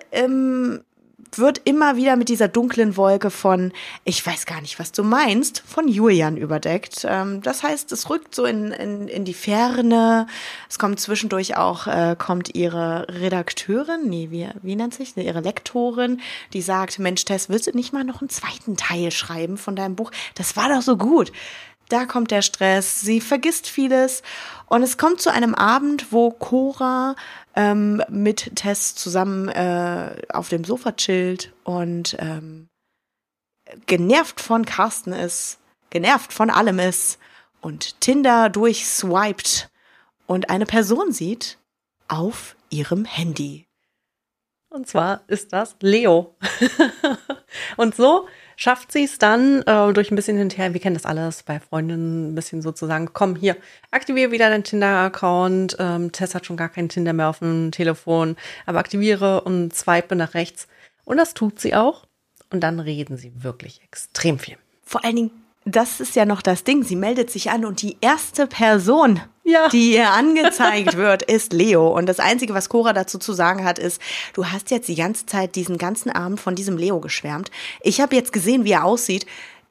wird immer wieder mit dieser dunklen Wolke von, ich weiß gar nicht, was du meinst, von Julian überdeckt. Das heißt, es rückt so in die Ferne. Es kommt zwischendurch auch, kommt ihre Redakteurin, wie nennt sich, ihre Lektorin, die sagt, Mensch, Tess, willst du nicht mal noch einen zweiten Teil schreiben von deinem Buch? Das war doch so gut. Da kommt der Stress, sie vergisst vieles und es kommt zu einem Abend, wo Cora mit Tess zusammen auf dem Sofa chillt und genervt von Carsten ist, genervt von allem ist und Tinder durchswiped und eine Person sieht auf ihrem Handy. Und zwar ist das Leo. Und so schafft sie es dann durch ein bisschen hinterher, wir kennen das alles bei Freundinnen, ein bisschen sozusagen, komm hier, aktiviere wieder deinen Tinder-Account. Tess hat schon gar keinen Tinder mehr auf dem Telefon, aber aktiviere und swipe nach rechts. Und das tut sie auch. Und dann reden sie wirklich extrem viel. Vor allen Dingen, das ist ja noch das Ding, sie meldet sich an und die erste Person, die ihr angezeigt wird, ist Leo. Und das Einzige, was Cora dazu zu sagen hat, ist, du hast jetzt die ganze Zeit diesen ganzen Abend von diesem Leo geschwärmt. Ich habe jetzt gesehen, wie er aussieht.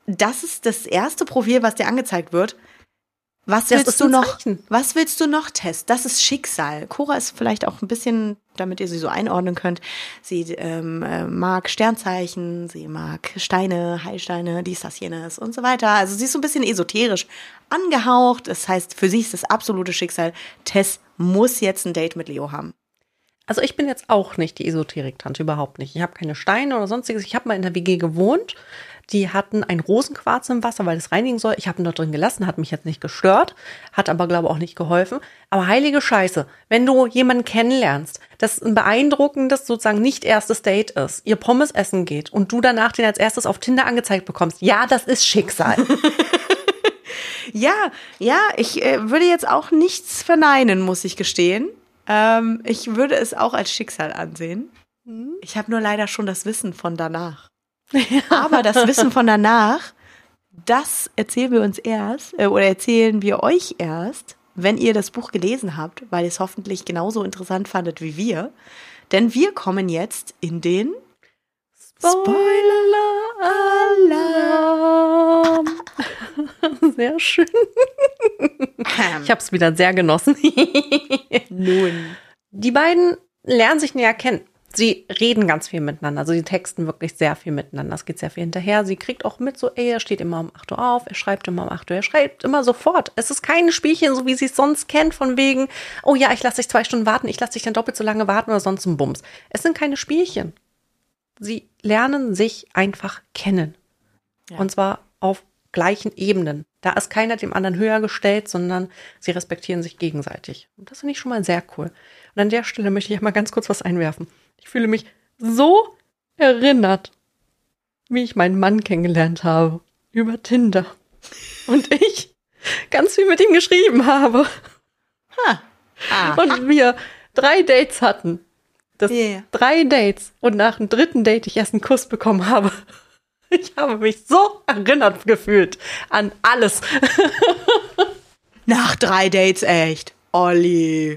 das ist das erste Profil, was dir angezeigt wird. Was Das willst ist du ein noch? Zeichen. Was willst du noch testen? Das ist Schicksal. Cora ist vielleicht auch ein bisschen, damit ihr sie so einordnen könnt. Sie mag Sternzeichen, sie mag Steine, Heilsteine, dies, das, jenes und so weiter. Also sie ist so ein bisschen esoterisch angehaucht. Das heißt, für sie ist das absolute Schicksal. Tess muss jetzt ein Date mit Leo haben. Also ich bin jetzt auch nicht die Esoterik-Tante, überhaupt nicht. Ich habe keine Steine oder sonstiges. Ich habe mal in der WG gewohnt. Die hatten ein Rosenquarz im Wasser, weil es reinigen soll. Ich habe ihn dort drin gelassen, hat mich jetzt nicht gestört, hat aber, glaube ich, auch nicht geholfen. Aber heilige Scheiße, wenn du jemanden kennenlernst, das ein beeindruckendes, sozusagen nicht erstes Date ist, ihr Pommes essen geht und du danach den als erstes auf Tinder angezeigt bekommst, ja, das ist Schicksal. Ja, ich würde jetzt auch nichts verneinen, muss ich gestehen. Ich würde es auch als Schicksal ansehen. Ich habe nur leider schon das Wissen von danach. Aber das Wissen von danach, das erzählen wir uns erst, oder erzählen wir euch erst, wenn ihr das Buch gelesen habt, weil ihr es hoffentlich genauso interessant fandet wie wir. Denn wir kommen jetzt in den Spoiler-Alarm. Sehr schön. Ich habe es wieder sehr genossen. Nun. Die beiden lernen sich näher kennen. Sie reden ganz viel miteinander, also die texten wirklich sehr viel miteinander. Es geht sehr viel hinterher. Sie kriegt auch mit, so, er steht immer um 8 Uhr auf, er schreibt immer um 8 Uhr, er schreibt immer sofort. Es ist kein Spielchen, so wie sie es sonst kennt, von wegen, oh ja, ich lasse dich 2 Stunden warten, ich lasse dich dann doppelt so lange warten oder sonst ein Bums. Es sind keine Spielchen. Sie lernen sich einfach kennen. Ja. Und zwar auf gleichen Ebenen. Da ist keiner dem anderen höher gestellt, sondern sie respektieren sich gegenseitig. Und das finde ich schon mal sehr cool. Und an der Stelle möchte ich mal ganz kurz was einwerfen. Ich fühle mich so erinnert, wie ich meinen Mann kennengelernt habe. Über Tinder. Und ich ganz viel mit ihm geschrieben habe. Und wir 3 Dates hatten. 3 Dates. Und nach dem 3. Date ich erst einen Kuss bekommen habe. Ich habe mich so erinnert gefühlt an alles. Nach 3 Dates, echt. Olli.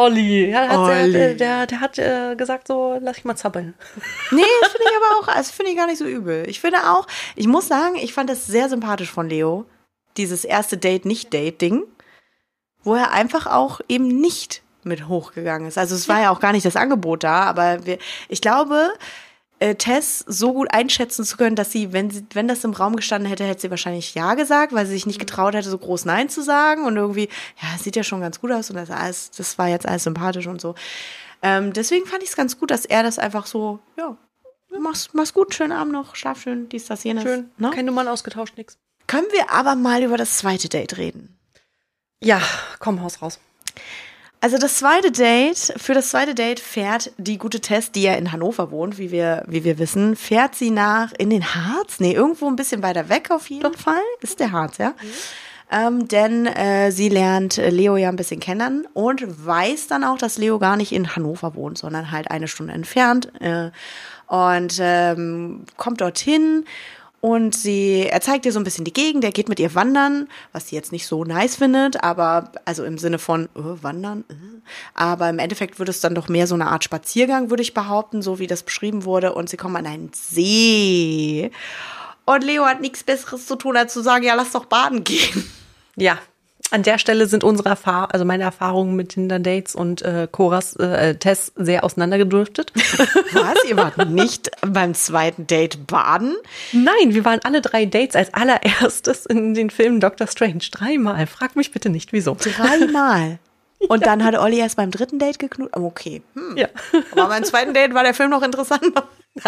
Der hat gesagt so, lass ich mal zappeln. Nee, das finde ich aber auch, also finde ich gar nicht so übel. Ich finde auch, ich muss sagen, ich fand das sehr sympathisch von Leo. Dieses erste Date-Nicht-Date-Ding. Wo er einfach auch eben nicht mit hochgegangen ist. Also es war ja auch gar nicht das Angebot da, aber ich glaube, Tess so gut einschätzen zu können, dass sie, wenn das im Raum gestanden hätte, hätte sie wahrscheinlich Ja gesagt, weil sie sich nicht getraut hätte, so groß Nein zu sagen und irgendwie, ja, sieht ja schon ganz gut aus und das war jetzt alles sympathisch und so. Deswegen fand ich es ganz gut, dass er das einfach so, ja, mach's gut, schönen Abend noch, schlaf schön, dies, das, jenes. Schön, ne? Keine Nummern ausgetauscht, nix. Können wir aber mal über das zweite Date reden? Ja, komm, haus raus. Also für das zweite Date fährt die gute Tess, die ja in Hannover wohnt, wie wir wissen, fährt sie in den Harz? Nee, irgendwo ein bisschen weiter weg auf jeden Fall. Ist der Harz, ja? Denn sie lernt Leo ja ein bisschen kennen und weiß dann auch, dass Leo gar nicht in Hannover wohnt, sondern halt 1 Stunde entfernt und kommt dorthin. Und er zeigt ihr so ein bisschen die Gegend, er geht mit ihr wandern, was sie jetzt nicht so nice findet, aber, also im Sinne von, wandern, aber im Endeffekt wird es dann doch mehr so eine Art Spaziergang, würde ich behaupten, so wie das beschrieben wurde, und sie kommen an einen See. Und Leo hat nichts Besseres zu tun, als zu sagen, ja, lass doch baden gehen. Ja, an der Stelle sind meine Erfahrungen mit Tinder-Dates und Coras Tess sehr auseinandergedriftet. Was? Ihr wart nicht beim zweiten Date baden? Nein, wir waren alle 3 Dates als allererstes in den Filmen Doctor Strange. 3 Mal. Frag mich bitte nicht, wieso. 3 Mal? Und dann hat Olli erst beim 3. Date geknutscht? Okay. Ja. Aber beim 2. Date war der Film noch interessanter.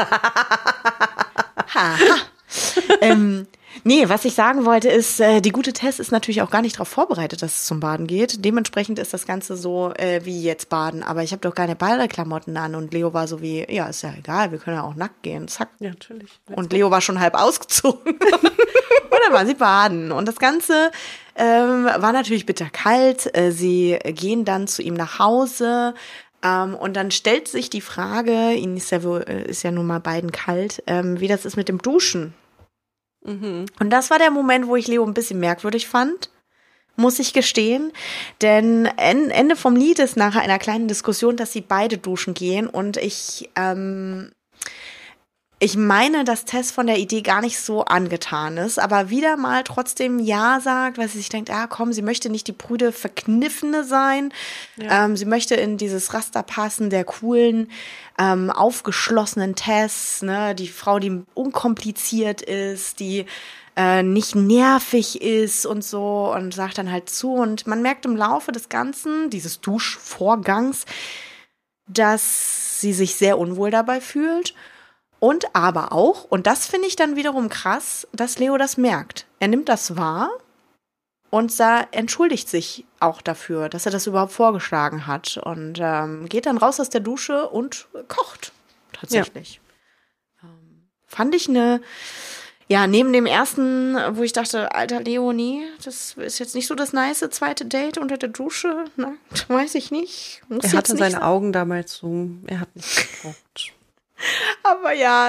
Nee, was ich sagen wollte ist, die gute Tess ist natürlich auch gar nicht darauf vorbereitet, dass es zum Baden geht. Dementsprechend ist das Ganze so wie jetzt baden. Aber ich habe doch keine Badeklamotten an. Und Leo war so wie, ja, ist ja egal, wir können ja auch nackt gehen. Zack. Ja, natürlich. Und Leo war schon halb ausgezogen. Und dann war sie baden. Und das Ganze war natürlich bitterkalt. Sie gehen dann zu ihm nach Hause. Und dann stellt sich die Frage, ihnen ist ja nun mal beiden kalt, wie das ist mit dem Duschen. Mhm. Und das war der Moment, wo ich Leo ein bisschen merkwürdig fand, muss ich gestehen. Denn Ende vom Lied ist nachher einer kleinen Diskussion, dass sie beide duschen gehen. Und ich Ich meine, dass Tess von der Idee gar nicht so angetan ist, aber wieder mal trotzdem Ja sagt, weil sie sich denkt, komm, sie möchte nicht die prüde Verkniffene sein. Ja. Sie möchte in dieses Raster passen der coolen, aufgeschlossenen Tess, ne, die Frau, die unkompliziert ist, die nicht nervig ist und so, und sagt dann halt zu. Und man merkt im Laufe des Ganzen, dieses Duschvorgangs, dass sie sich sehr unwohl dabei fühlt. Und aber auch, und das finde ich dann wiederum krass, dass Leo das merkt. Er nimmt das wahr und entschuldigt sich auch dafür, dass er das überhaupt vorgeschlagen hat. Und geht dann raus aus der Dusche und kocht tatsächlich. Ja. Fand ich neben dem ersten, wo ich dachte, alter Leonie, das ist jetzt nicht so das nice zweite Date unter der Dusche. Na, weiß ich nicht. Er hatte seine Augen damals zu. Er hat nicht geguckt. Aber ja,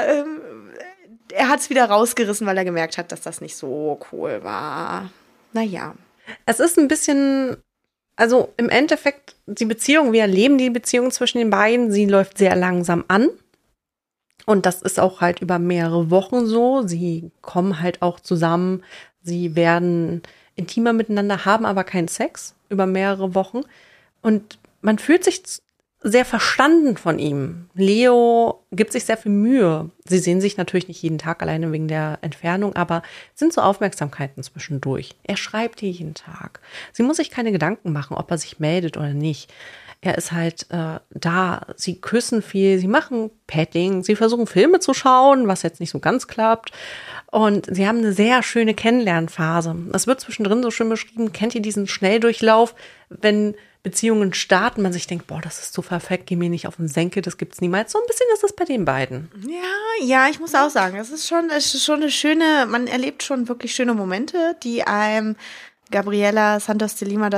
er hat es wieder rausgerissen, weil er gemerkt hat, dass das nicht so cool war. Naja. Es ist ein bisschen, also im Endeffekt, wir erleben die Beziehung zwischen den beiden. Sie läuft sehr langsam an. Und das ist auch halt über mehrere Wochen so. Sie kommen halt auch zusammen. Sie werden intimer miteinander, haben aber keinen Sex über mehrere Wochen. Und man fühlt sich sehr verstanden von ihm. Leo gibt sich sehr viel Mühe. Sie sehen sich natürlich nicht jeden Tag alleine wegen der Entfernung, aber sind so Aufmerksamkeiten zwischendurch. Er schreibt ihr jeden Tag. Sie muss sich keine Gedanken machen, ob er sich meldet oder nicht. Er ist halt da. Sie küssen viel, sie machen Petting, sie versuchen Filme zu schauen, was jetzt nicht so ganz klappt. Und sie haben eine sehr schöne Kennenlernphase. Das wird zwischendrin so schön beschrieben. Kennt ihr diesen Schnelldurchlauf, wenn Beziehungen starten, man sich denkt, boah, das ist so perfekt, geh mir nicht auf den Senkel, das gibt's niemals. So ein bisschen ist das bei den beiden. Ja, ich muss auch sagen, es ist schon eine schöne, man erlebt schon wirklich schöne Momente, die einem Gabriela Santos de Lima da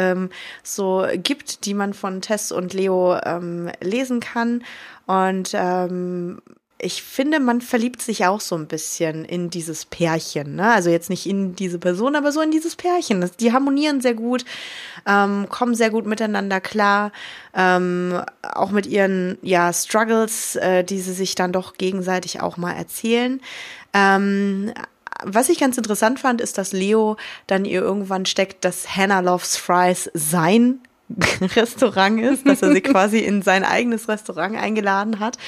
so gibt, die man von Tess und Leo lesen kann. Und ich finde, man verliebt sich auch so ein bisschen in dieses Pärchen, ne? Also jetzt nicht in diese Person, aber so in dieses Pärchen. Die harmonieren sehr gut, kommen sehr gut miteinander klar, auch mit ihren Struggles, die sie sich dann doch gegenseitig auch mal erzählen. Was ich ganz interessant fand, ist, dass Leo dann ihr irgendwann steckt, dass Hannah Loves Fries sein Restaurant ist, dass er sie quasi in sein eigenes Restaurant eingeladen hat.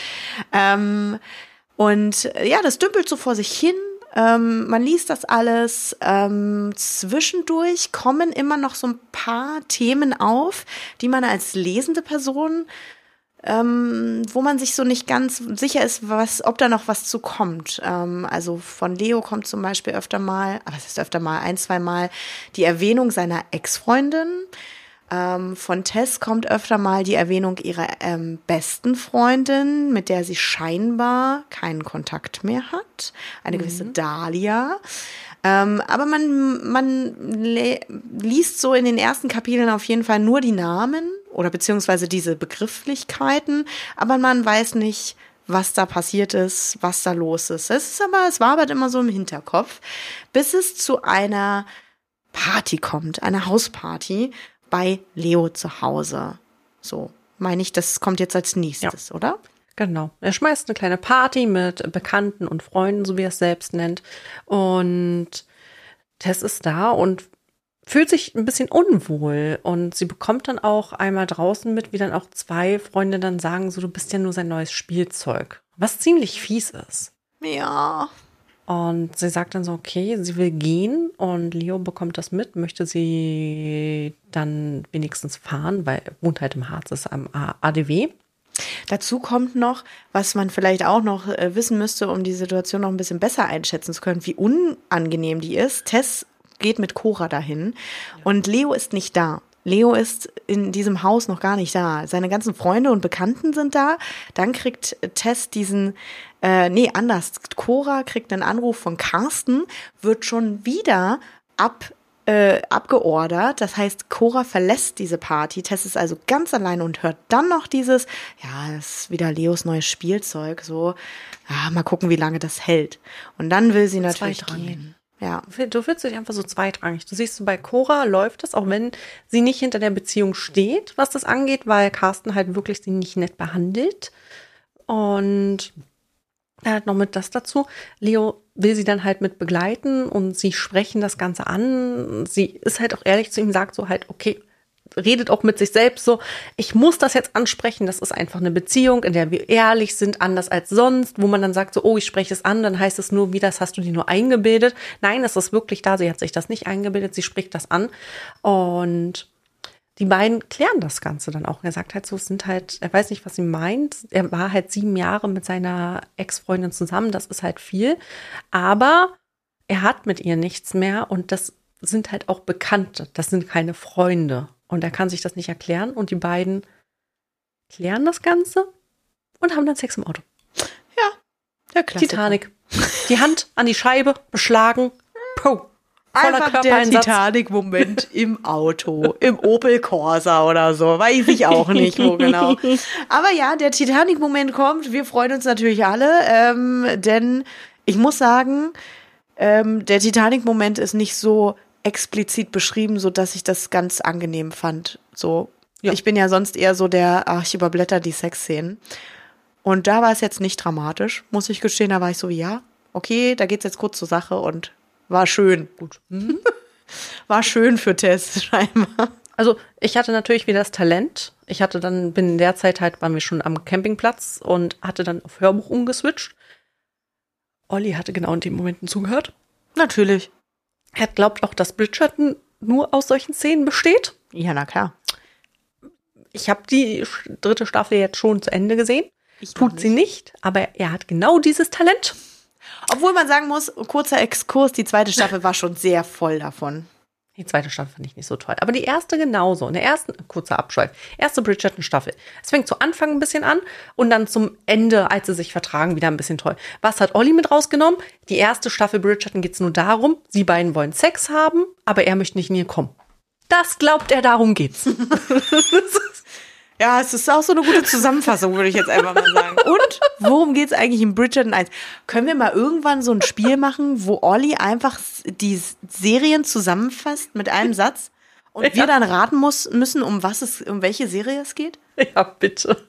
Und das dümpelt so vor sich hin. Man liest das alles. Zwischendurch kommen immer noch so ein paar Themen auf, die man als lesende Person, wo man sich so nicht ganz sicher ist, ob da noch was zu kommt. Also von Leo kommt zum Beispiel öfter mal, aber es ist öfter mal, 1-2 Mal die Erwähnung seiner Ex-Freundin. Von Tess kommt öfter mal die Erwähnung ihrer besten Freundin, mit der sie scheinbar keinen Kontakt mehr hat. Eine gewisse Dahlia. Aber man liest so in den ersten Kapiteln auf jeden Fall nur die Namen oder beziehungsweise diese Begrifflichkeiten, aber man weiß nicht, was da passiert ist, was da los ist. Es wabert immer so im Hinterkopf, bis es zu einer Party kommt, einer Hausparty bei Leo zu Hause. So, meine ich, das kommt jetzt als nächstes, oder? Genau. Er schmeißt eine kleine Party mit Bekannten und Freunden, so wie er es selbst nennt. Und Tess ist da und fühlt sich ein bisschen unwohl. Und sie bekommt dann auch einmal draußen mit, wie dann auch 2 Freunde dann sagen, so, du bist ja nur sein neues Spielzeug. Was ziemlich fies ist. Ja. Und sie sagt dann so, okay, sie will gehen und Leo bekommt das mit, möchte sie dann wenigstens fahren, weil er wohnt halt im Harz, ist am ADW. Dazu kommt noch, was man vielleicht auch noch wissen müsste, um die Situation noch ein bisschen besser einschätzen zu können, wie unangenehm die ist. Tess geht mit Cora dahin und Leo ist nicht da. Leo ist in diesem Haus noch gar nicht da. Seine ganzen Freunde und Bekannten sind da. Dann kriegt Tess Cora kriegt einen Anruf von Carsten, wird schon wieder abgeordert. Das heißt, Cora verlässt diese Party. Tess ist also ganz allein und hört dann noch dieses, das ist wieder Leos neues Spielzeug. So, mal gucken, wie lange das hält. Und dann will sie natürlich gehen. Ja. Du fühlst dich einfach so zweitrangig. Du siehst, bei Cora läuft es, auch wenn sie nicht hinter der Beziehung steht, was das angeht, weil Carsten halt wirklich sie nicht nett behandelt. Und halt noch mit das dazu. Leo will sie dann halt mit begleiten und sie sprechen das Ganze an. Sie ist halt auch ehrlich zu ihm, sagt so halt, okay, redet auch mit sich selbst so, ich muss das jetzt ansprechen, das ist einfach eine Beziehung, in der wir ehrlich sind, anders als sonst, wo man dann sagt so, oh, ich spreche es an, dann heißt es nur, wie, das hast du dir nur eingebildet. Nein, es ist wirklich da, sie hat sich das nicht eingebildet, sie spricht das an und die beiden klären das Ganze dann auch. Er sagt halt so, es sind halt, er weiß nicht, was sie meint. Er war halt 7 Jahre mit seiner Ex-Freundin zusammen, das ist halt viel. Aber er hat mit ihr nichts mehr und das sind halt auch Bekannte, das sind keine Freunde. Und er kann sich das nicht erklären und die beiden klären das Ganze und haben dann Sex im Auto. Ja, der Klassiker. Titanic. Die Hand an die Scheibe, beschlagen. Puh. Einfach der Titanic-Moment im Auto, im Opel Corsa oder so, weiß ich auch nicht, wo genau. Aber ja, der Titanic-Moment kommt, wir freuen uns natürlich alle, denn ich muss sagen, der Titanic-Moment ist nicht so explizit beschrieben, so dass ich das ganz angenehm fand. So, ja. Ich bin ja sonst eher so ich überblätter die Sexszenen. Und da war es jetzt nicht dramatisch, muss ich gestehen, da war ich so, ja, okay, da geht's jetzt kurz zur Sache und war schön. Gut. War schön für Tess, scheinbar. Also ich hatte natürlich wieder das Talent. Bin in der Zeit halt, waren wir schon am Campingplatz und hatte dann auf Hörbuch umgeswitcht. Olli hatte genau in den Momenten zugehört. Natürlich. Er glaubt auch, dass Bridgerton nur aus solchen Szenen besteht. Ja, na klar. Ich habe die 3. Staffel jetzt schon zu Ende gesehen. Tut sie nicht, aber er hat genau dieses Talent. Obwohl man sagen muss, kurzer Exkurs, die 2. Staffel war schon sehr voll davon. Die 2. Staffel fand ich nicht so toll. Aber die erste genauso. In der ersten, kurzer Abschweif, erste Bridgerton-Staffel. Es fängt zu Anfang ein bisschen an und dann zum Ende, als sie sich vertragen, wieder ein bisschen toll. Was hat Olli mit rausgenommen? Die erste Staffel Bridgerton geht es nur darum, sie beiden wollen Sex haben, aber er möchte nicht in ihr kommen. Das glaubt er, darum geht's. Ja, es ist auch so eine gute Zusammenfassung, würde ich jetzt einfach mal sagen. Und worum geht's eigentlich in Bridgerton 1? Können wir mal irgendwann so ein Spiel machen, wo Olli einfach die Serien zusammenfasst mit einem Satz und wir dann raten müssen, um welche Serie es geht? Ja, bitte.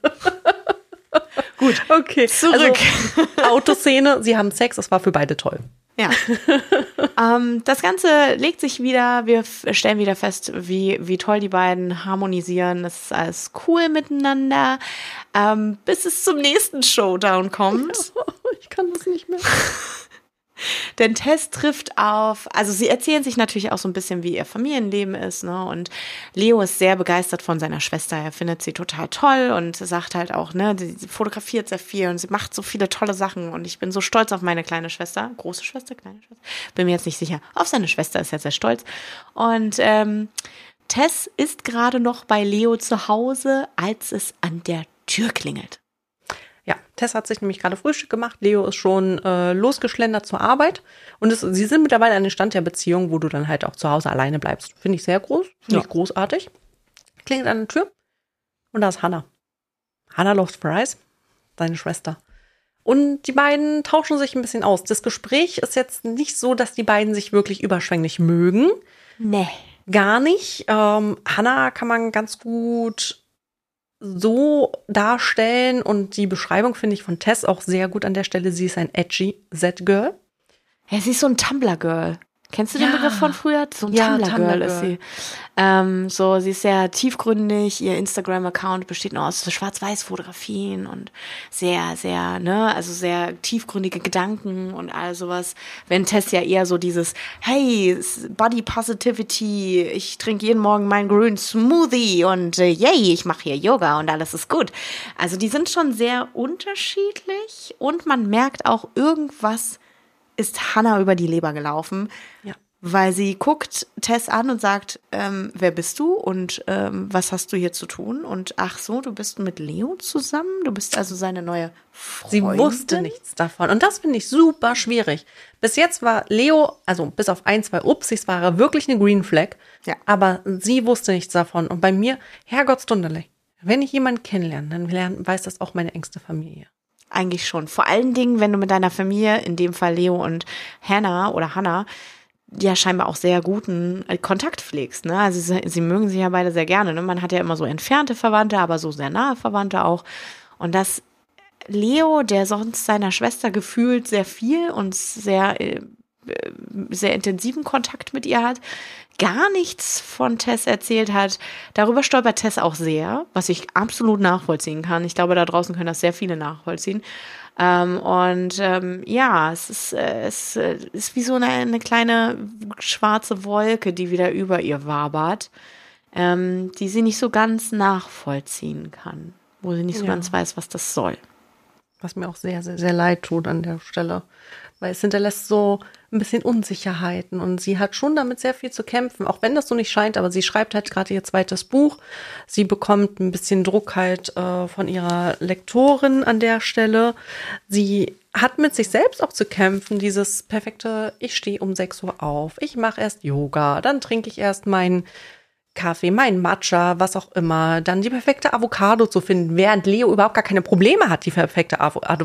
Gut, okay. Zurück. Also, Autoszene, sie haben Sex, das war für beide toll. Ja. Das Ganze legt sich wieder, wir stellen wieder fest, wie toll die beiden harmonisieren. Es ist alles cool miteinander, bis es zum nächsten Showdown kommt. Ich kann das nicht mehr. Denn Tess trifft auf, also sie erzählen sich natürlich auch so ein bisschen, wie ihr Familienleben ist, ne? Und Leo ist sehr begeistert von seiner Schwester. Er findet sie total toll und sagt halt auch, ne, sie fotografiert sehr viel und sie macht so viele tolle Sachen und ich bin so stolz auf meine kleine Schwester. Große Schwester, kleine Schwester? Bin mir jetzt nicht sicher. Auf seine Schwester ist er sehr stolz. Und Tess ist gerade noch bei Leo zu Hause, als es an der Tür klingelt. Ja, Tess hat sich nämlich gerade Frühstück gemacht. Leo ist schon losgeschlendert zur Arbeit. Und sie sind mittlerweile an dem Stand der Beziehung, wo du dann halt auch zu Hause alleine bleibst. Finde ich sehr groß. Finde ich großartig. Klingelt an der Tür. Und da ist Hannah. Hannah Loves Fries, seine Schwester. Und die beiden tauschen sich ein bisschen aus. Das Gespräch ist jetzt nicht so, dass die beiden sich wirklich überschwänglich mögen. Nee. Gar nicht. Hannah kann man ganz gut so darstellen und die Beschreibung finde ich von Tess auch sehr gut an der Stelle. Sie ist ein edgy Z-Girl. Ja, sie ist so ein Tumblr-Girl. Kennst du den Begriff von früher? So ein Tumblr-Girl ist sie. Sie ist sehr tiefgründig. Ihr Instagram-Account besteht nur aus so Schwarz-Weiß-Fotografien und sehr, sehr, also sehr tiefgründige Gedanken und all sowas. Wenn Tess ja eher so dieses, hey, Body Positivity, ich trinke jeden Morgen meinen grünen Smoothie und yay, ich mache hier Yoga und alles ist gut. Also die sind schon sehr unterschiedlich und man merkt auch, irgendwas ist Hannah über die Leber gelaufen, weil sie guckt Tess an und sagt, wer bist du und was hast du hier zu tun? Und ach so, du bist mit Leo zusammen? Du bist also seine neue Freundin? Sie wusste nichts davon und das finde ich super schwierig. Bis jetzt war Leo, also bis auf 1, 2 Upsis, war er wirklich eine Green Flag, aber sie wusste nichts davon. Und bei mir, Herrgottstunderle, wenn ich jemanden kennenlerne, dann weiß das auch meine engste Familie. Eigentlich schon. Vor allen Dingen, wenn du mit deiner Familie, in dem Fall Leo und Hannah, ja scheinbar auch sehr guten Kontakt pflegst. Ne? Also sie mögen sich ja beide sehr gerne. Ne? Man hat ja immer so entfernte Verwandte, aber so sehr nahe Verwandte auch. Und das Leo, der sonst seiner Schwester gefühlt sehr viel und sehr intensiven Kontakt mit ihr hat, gar nichts von Tess erzählt hat. Darüber stolpert Tess auch sehr, was ich absolut nachvollziehen kann. Ich glaube, da draußen können das sehr viele nachvollziehen. Es ist wie so eine kleine schwarze Wolke, die wieder über ihr wabert, die sie nicht so ganz nachvollziehen kann, wo sie nicht so ganz weiß, was das soll. Was mir auch sehr, sehr, sehr leid tut an der Stelle. Weil es hinterlässt so ein bisschen Unsicherheiten. Und sie hat schon damit sehr viel zu kämpfen, auch wenn das so nicht scheint. Aber sie schreibt halt gerade ihr zweites Buch. Sie bekommt ein bisschen Druck halt von ihrer Lektorin an der Stelle. Sie hat mit sich selbst auch zu kämpfen. Dieses perfekte, ich stehe um 6 Uhr auf. Ich mache erst Yoga. Dann trinke ich erst meinen Kaffee, mein Matcha, was auch immer, dann die perfekte Avocado zu finden, während Leo überhaupt gar keine Probleme hat, die perfekte Avocado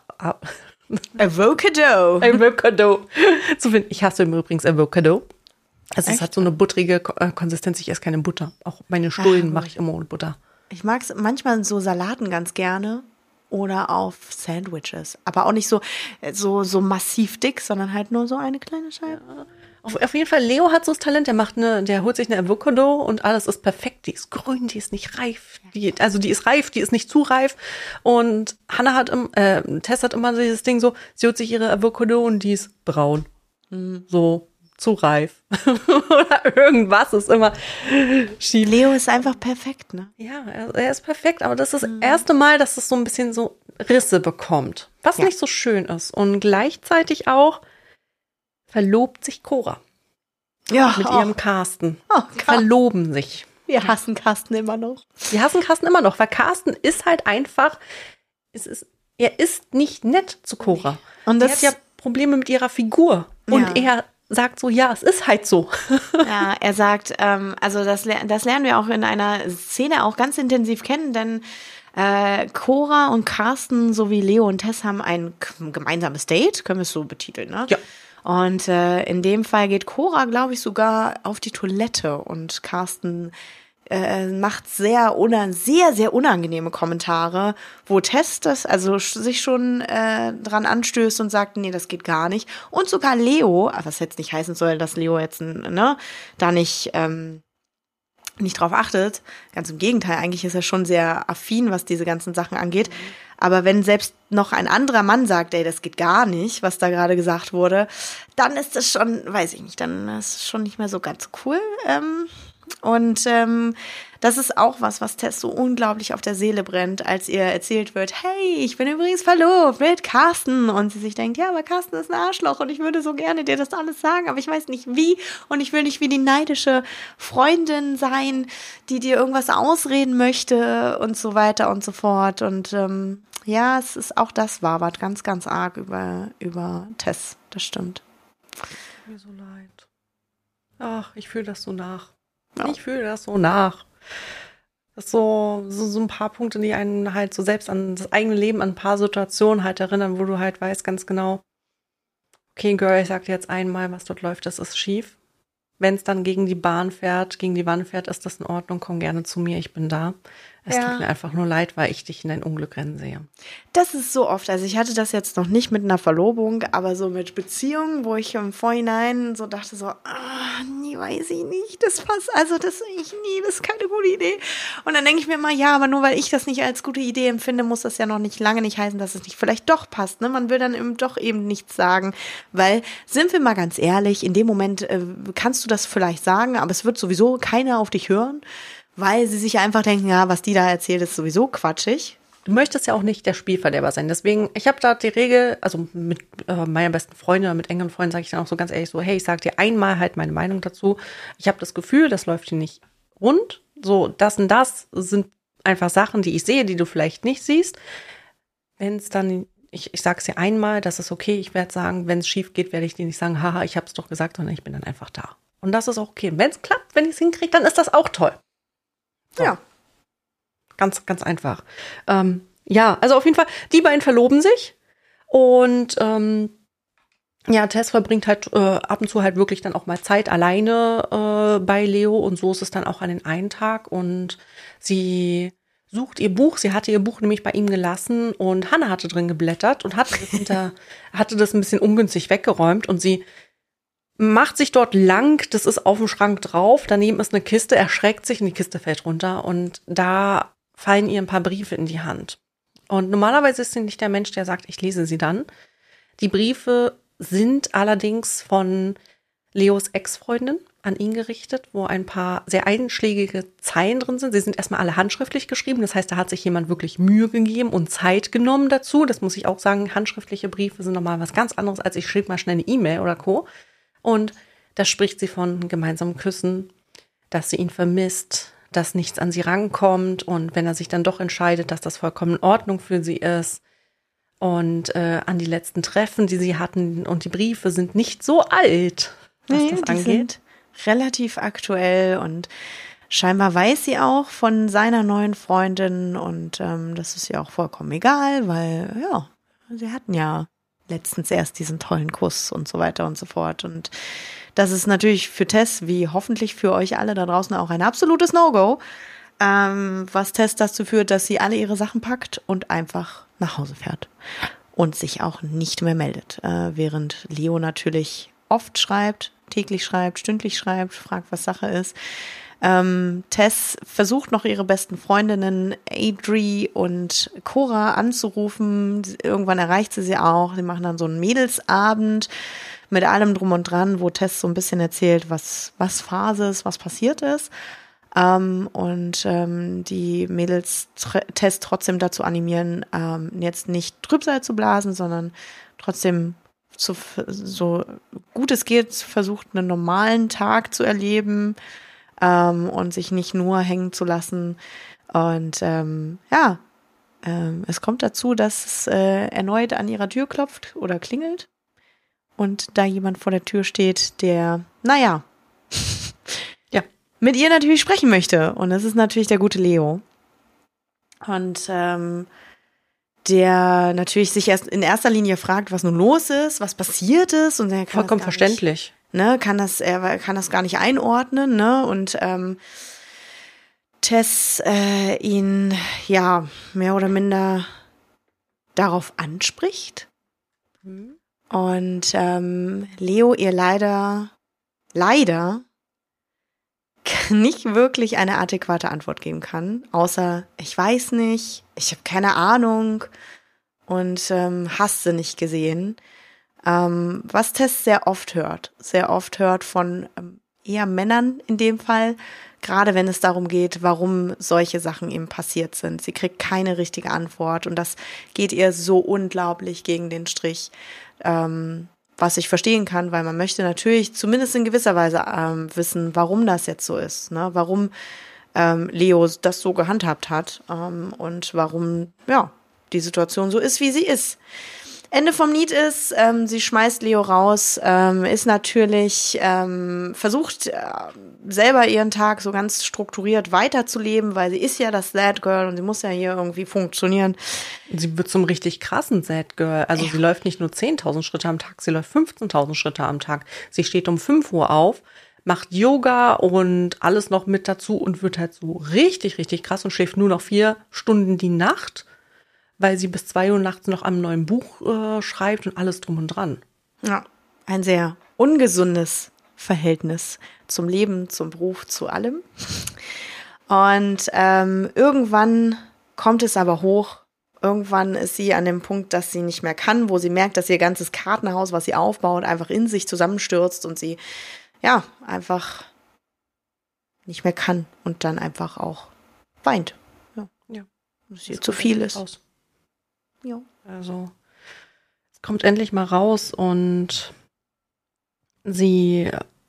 zu finden. Ich hasse übrigens Avocado. Also es hat so eine buttrige Konsistenz, ich esse keine Butter. Auch meine Stullen mache ich immer ohne Butter. Ich mag es manchmal in so Salaten ganz gerne oder auf Sandwiches, aber auch nicht so massiv dick, sondern halt nur so eine kleine Scheibe. Ja. Auf jeden Fall, Leo hat so das Talent, der holt sich eine Avocado und alles ist perfekt. Die ist grün, die ist nicht reif. Die ist reif, die ist nicht zu reif. Und Tess hat immer dieses Ding so, sie holt sich ihre Avocado und die ist braun. So, zu reif. Oder irgendwas ist immer schief. Leo ist einfach perfekt, ne? Ja, er ist perfekt, aber das ist das erste Mal, dass es so ein bisschen so Risse bekommt. Was nicht so schön ist. Und gleichzeitig auch verlobt sich Cora. Ja, mit ihrem Carsten. Sie verloben sich. Wir hassen Carsten immer noch. Wir hassen Carsten immer noch, weil Carsten ist halt einfach, er ist nicht nett zu Cora. Und sie hat ja Probleme mit ihrer Figur. Und er sagt so, ja, es ist halt so. Ja, er sagt, das lernen wir auch in einer Szene auch ganz intensiv kennen, denn Cora und Carsten sowie Leo und Tess haben ein gemeinsames Date, können wir es so betiteln, ne? Ja. Und in dem Fall geht Cora, glaube ich, sogar auf die Toilette und Carsten macht sehr, sehr unangenehme Kommentare, wo Tess sich schon dran anstößt und sagt, nee, das geht gar nicht. Und sogar Leo, was jetzt nicht heißen soll, dass Leo jetzt da nicht drauf achtet. Ganz im Gegenteil, eigentlich ist er schon sehr affin, was diese ganzen Sachen angeht. Aber wenn selbst noch ein anderer Mann sagt, ey, das geht gar nicht, was da gerade gesagt wurde, dann ist das schon, weiß ich nicht, dann ist es schon nicht mehr so ganz cool. Das ist auch was Tess so unglaublich auf der Seele brennt, als ihr erzählt wird, hey, ich bin übrigens verlobt mit Carsten. Und sie sich denkt, ja, aber Carsten ist ein Arschloch und ich würde so gerne dir das alles sagen, aber ich weiß nicht wie und ich will nicht wie die neidische Freundin sein, die dir irgendwas ausreden möchte und so weiter und so fort. Und es ist auch das wabert ganz, ganz arg über Tess, das stimmt. Mir so leid. Ach, ich fühle das so nach. Ja. Ich fühle das so nach. Das ist so ein paar Punkte, die einen halt so selbst an das eigene Leben, an ein paar Situationen halt erinnern, wo du halt weißt ganz genau, okay, Girl, ich sag dir jetzt einmal, was dort läuft, das ist schief. Wenn es dann gegen die Wand fährt, ist das in Ordnung, komm gerne zu mir, ich bin da. Es tut mir einfach nur leid, weil ich dich in dein Unglück rennen sehe. Das ist so oft. Also ich hatte das jetzt noch nicht mit einer Verlobung, aber so mit Beziehungen, wo ich im Vorhinein so dachte so, nee, weiß ich nicht, das passt. Also das ist keine gute Idee. Und dann denke ich mir immer, ja, aber nur weil ich das nicht als gute Idee empfinde, muss das ja noch nicht lange nicht heißen, dass es nicht vielleicht doch passt. Ne? Man will dann doch eben nichts sagen, weil, sind wir mal ganz ehrlich, in dem Moment kannst du das vielleicht sagen, aber es wird sowieso keiner auf dich hören. Weil sie sich einfach denken, ja, was die da erzählt, ist sowieso quatschig. Du möchtest ja auch nicht der Spielverderber sein. Deswegen, ich habe da die Regel, also mit meiner besten Freundin oder mit engeren Freunden sage ich dann auch so ganz ehrlich so, hey, ich sage dir einmal halt meine Meinung dazu. Ich habe das Gefühl, das läuft hier nicht rund. So, das und das sind einfach Sachen, die ich sehe, die du vielleicht nicht siehst. Wenn es dann, ich sage es dir einmal, das ist okay. Ich werde sagen, wenn es schief geht, werde ich dir nicht sagen, haha, ich habe es doch gesagt, sondern ich bin dann einfach da. Und das ist auch okay. Wenn es klappt, wenn ich es hinkriege, dann ist das auch toll. So. Ja. Ganz, ganz einfach. Also auf jeden Fall, die beiden verloben sich und Tess verbringt halt ab und zu halt wirklich dann auch mal Zeit alleine bei Leo und so ist es dann auch an den einen Tag und sie sucht ihr Buch. Sie hatte ihr Buch nämlich bei ihm gelassen und Hannah hatte drin geblättert und hatte das ein bisschen ungünstig weggeräumt und sie macht sich dort lang, das ist auf dem Schrank drauf, daneben ist eine Kiste, erschreckt sich und die Kiste fällt runter und da fallen ihr ein paar Briefe in die Hand. Und normalerweise ist sie nicht der Mensch, der sagt, ich lese sie dann. Die Briefe sind allerdings von Leos Ex-Freundin an ihn gerichtet, wo ein paar sehr einschlägige Zeilen drin sind. Sie sind erstmal alle handschriftlich geschrieben. Das heißt, da hat sich jemand wirklich Mühe gegeben und Zeit genommen dazu. Das muss ich auch sagen. Handschriftliche Briefe sind nochmal was ganz anderes, als ich schrieb mal schnell eine E-Mail oder Co. Und da spricht sie von gemeinsamen Küssen, dass sie ihn vermisst, dass nichts an sie rankommt. Und wenn er sich dann doch entscheidet, dass das vollkommen in Ordnung für sie ist. Und an die letzten Treffen, die sie hatten. Und die Briefe sind nicht so alt, was das angeht. Sind relativ aktuell und scheinbar weiß sie auch von seiner neuen Freundin und das ist ihr auch vollkommen egal, weil ja, sie hatten ja letztens erst diesen tollen Kuss und so weiter und so fort und das ist natürlich für Tess, wie hoffentlich für euch alle da draußen auch ein absolutes No-Go, was Tess dazu führt, dass sie alle ihre Sachen packt und einfach nach Hause fährt und sich auch nicht mehr meldet, während Leo natürlich oft schreibt, täglich schreibt, stündlich schreibt, fragt, was Sache ist. Tess versucht noch ihre besten Freundinnen Adri und Cora anzurufen. Irgendwann erreicht sie auch. Sie machen dann so einen Mädelsabend mit allem drum und dran, wo Tess so ein bisschen erzählt, was Phase ist, was passiert ist. Die Mädels Tess trotzdem dazu animieren, jetzt nicht Trübsal zu blasen, sondern trotzdem so gut es geht, versucht, einen normalen Tag zu erleben und sich nicht nur hängen zu lassen. Und es kommt dazu, dass es erneut an ihrer Tür klopft oder klingelt und da jemand vor der Tür steht, der, mit ihr natürlich sprechen möchte. Und das ist natürlich der gute Leo. Und der natürlich sich erst in erster Linie fragt, was nun los ist, was passiert ist. Und er kann vollkommen verständlich. Er kann das gar nicht einordnen, ne? Und Tess ihn ja mehr oder minder darauf anspricht. Und Leo ihr leider nicht wirklich eine adäquate Antwort geben kann, außer ich weiß nicht, ich habe keine Ahnung und hast sie nicht gesehen. Was Tess sehr oft hört von eher Männern in dem Fall, gerade wenn es darum geht, warum solche Sachen eben passiert sind. Sie kriegt keine richtige Antwort und das geht ihr so unglaublich gegen den Strich. Was ich verstehen kann, weil man möchte natürlich zumindest in gewisser Weise wissen, warum das jetzt so ist, ne? Warum Leo das so gehandhabt hat und warum die Situation so ist, wie sie ist. Ende vom Lied ist, sie schmeißt Leo raus, ist natürlich, versucht selber ihren Tag so ganz strukturiert weiterzuleben, weil sie ist ja das Sad Girl und sie muss ja hier irgendwie funktionieren. Sie wird zum richtig krassen Sad Girl. Also sie läuft nicht nur 10.000 Schritte am Tag, sie läuft 15.000 Schritte am Tag. Sie steht um 5 Uhr auf, macht Yoga und alles noch mit dazu und wird halt so richtig, richtig krass und schläft nur noch 4 Stunden die Nacht, weil sie bis 2 Uhr nachts noch am neuen Buch schreibt und alles drum und dran. Ja, ein sehr ungesundes Verhältnis zum Leben, zum Beruf, zu allem. Und irgendwann kommt es aber hoch. Irgendwann ist sie an dem Punkt, dass sie nicht mehr kann, wo sie merkt, dass ihr ganzes Kartenhaus, was sie aufbaut, einfach in sich zusammenstürzt und sie einfach nicht mehr kann und dann einfach auch weint. Ja. Dass ihr zu viel ist. Raus. Ja. Also, es kommt endlich mal raus und sie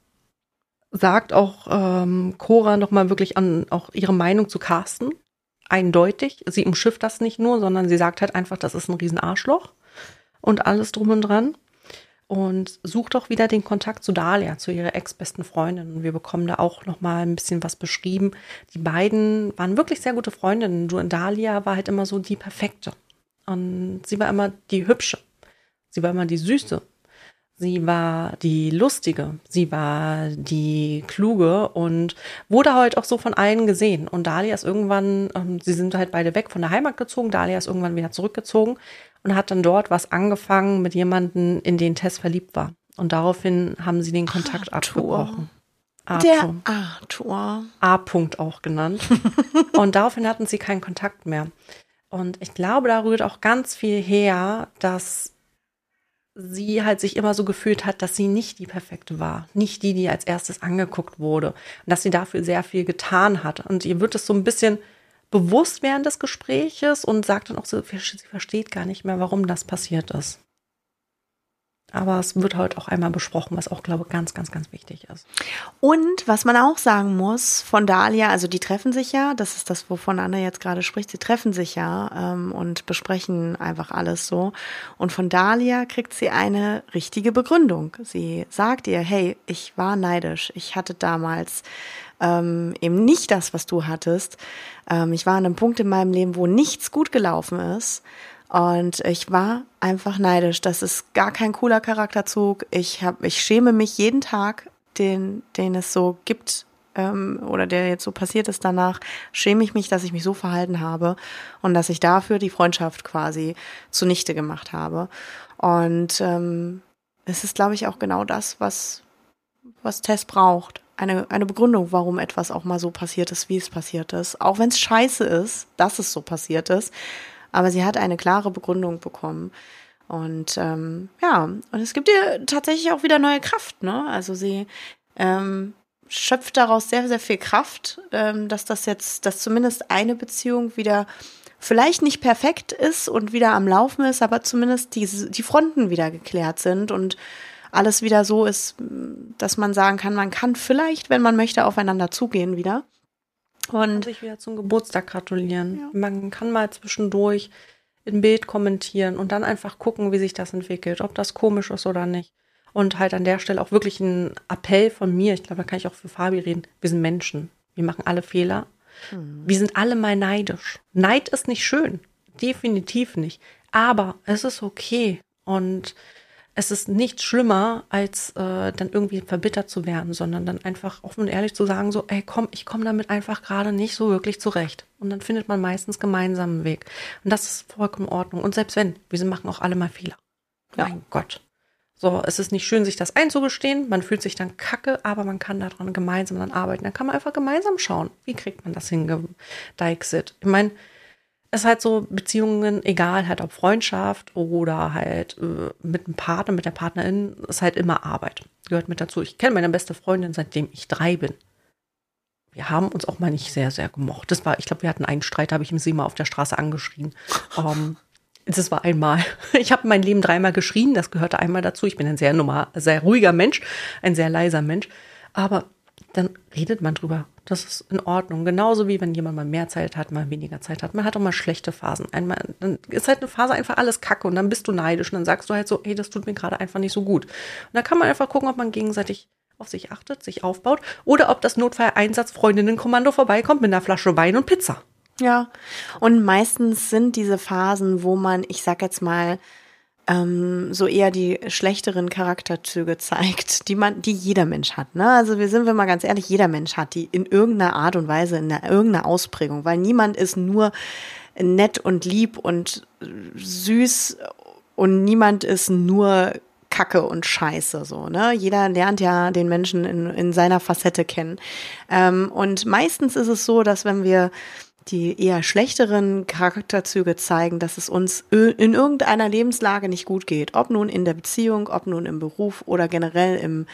sagt auch Cora nochmal wirklich auch ihre Meinung zu Carsten. Eindeutig. Sie umschifft das nicht nur, sondern sie sagt halt einfach, das ist ein Riesenarschloch und alles drum und dran. Und sucht auch wieder den Kontakt zu Dalia, zu ihrer ex-besten Freundin. Und wir bekommen da auch nochmal ein bisschen was beschrieben. Die beiden waren wirklich sehr gute Freundinnen. Dalia war halt immer so die Perfekte. Und sie war immer die Hübsche. Sie war immer die Süße. Sie war die Lustige, sie war die Kluge und wurde halt auch so von allen gesehen. Und Dalia ist irgendwann, sie sind halt beide weg von der Heimat gezogen, Dalia ist irgendwann wieder zurückgezogen und hat dann dort was angefangen mit jemandem, in den Tess verliebt war. Und daraufhin haben sie den Kontakt abgebrochen. Der Arthur. A-Punkt auch genannt. Und daraufhin hatten sie keinen Kontakt mehr. Und ich glaube, da rührt auch ganz viel her, dass sie halt sich immer so gefühlt hat, dass sie nicht die Perfekte war. Nicht die, die als erstes angeguckt wurde. Und dass sie dafür sehr viel getan hat. Und ihr wird es so ein bisschen bewusst während des Gespräches und sagt dann auch so, sie versteht gar nicht mehr, warum das passiert ist. Aber es wird halt auch einmal besprochen, was auch, glaube ich, ganz, ganz, ganz wichtig ist. Und was man auch sagen muss von Dalia, also die treffen sich ja, das ist das, wovon Anne jetzt gerade spricht, sie treffen sich ja und besprechen einfach alles so. Und von Dalia kriegt sie eine richtige Begründung. Sie sagt ihr, hey, ich war neidisch, ich hatte damals eben nicht das, was du hattest. Ich war an einem Punkt in meinem Leben, wo nichts gut gelaufen ist. Und ich war einfach neidisch. Das ist gar kein cooler Charakterzug. Ich schäme mich jeden Tag, den es so gibt, oder der jetzt so passiert ist danach, schäme ich mich, dass ich mich so verhalten habe und dass ich dafür die Freundschaft quasi zunichte gemacht habe. Und es ist, glaube ich, auch genau das, was Tess braucht. Eine Begründung, warum etwas auch mal so passiert ist, wie es passiert ist. Auch wenn es scheiße ist, dass es so passiert ist. Aber sie hat eine klare Begründung bekommen. Und und es gibt ihr tatsächlich auch wieder neue Kraft, ne? Also sie schöpft daraus sehr, sehr viel Kraft, dass zumindest eine Beziehung wieder vielleicht nicht perfekt ist und wieder am Laufen ist, aber zumindest die Fronten wieder geklärt sind und alles wieder so ist, dass man sagen kann, man kann vielleicht, wenn man möchte, aufeinander zugehen wieder. Und sich wieder zum Geburtstag gratulieren. Ja. Man kann mal zwischendurch ein Bild kommentieren und dann einfach gucken, wie sich das entwickelt, ob das komisch ist oder nicht. Und halt an der Stelle auch wirklich ein Appell von mir, ich glaube, da kann ich auch für Fabi reden, wir sind Menschen, wir machen alle Fehler. Wir sind alle mal neidisch. Neid ist nicht schön, definitiv nicht. Aber es ist okay und es ist nicht schlimmer, als dann irgendwie verbittert zu werden, sondern dann einfach offen und ehrlich zu sagen, so, ey, komm, ich komme damit einfach gerade nicht so wirklich zurecht. Und dann findet man meistens gemeinsam einen Weg. Und das ist vollkommen in Ordnung. Und selbst wenn, wir machen auch alle mal Fehler. Ja. Mein Gott. So, es ist nicht schön, sich das einzugestehen. Man fühlt sich dann kacke, aber man kann daran gemeinsam dann arbeiten. Dann kann man einfach gemeinsam schauen, wie kriegt man das hingedeichselt. Ich meine, es ist halt so Beziehungen, egal halt ob Freundschaft oder halt mit einem Partner, mit der Partnerin, ist halt immer Arbeit. Gehört mit dazu. Ich kenne meine beste Freundin, seitdem ich 3 bin. Wir haben uns auch mal nicht sehr, sehr gemocht. Ich glaube, wir hatten einen Streit, da habe ich sie mal auf der Straße angeschrien. Das war einmal. Ich habe mein Leben 3-mal geschrien, das gehörte einmal dazu. Ich bin ein sehr ruhiger Mensch, ein sehr leiser Mensch. Aber dann redet man drüber. Das ist in Ordnung. Genauso wie wenn jemand mal mehr Zeit hat, mal weniger Zeit hat. Man hat auch mal schlechte Phasen. Dann ist halt eine Phase einfach alles Kacke und dann bist du neidisch und dann sagst du halt so, ey, das tut mir gerade einfach nicht so gut. Und dann kann man einfach gucken, ob man gegenseitig auf sich achtet, sich aufbaut oder ob das Notfall-Einsatz-Freundinnen-Kommando vorbeikommt mit einer Flasche Wein und Pizza. ja, und meistens sind diese Phasen, wo man, ich sag jetzt mal, so eher die schlechteren Charakterzüge zeigt, die jeder Mensch hat, ne? Also sind wir mal ganz ehrlich, jeder Mensch hat die in irgendeiner Art und Weise, in irgendeiner Ausprägung, weil niemand ist nur nett und lieb und süß und niemand ist nur Kacke und Scheiße, so, ne? Jeder lernt ja den Menschen in seiner Facette kennen. Und meistens ist es so, dass wenn wir die eher schlechteren Charakterzüge zeigen, dass es uns in irgendeiner Lebenslage nicht gut geht. Ob nun in der Beziehung, ob nun im Beruf oder generell im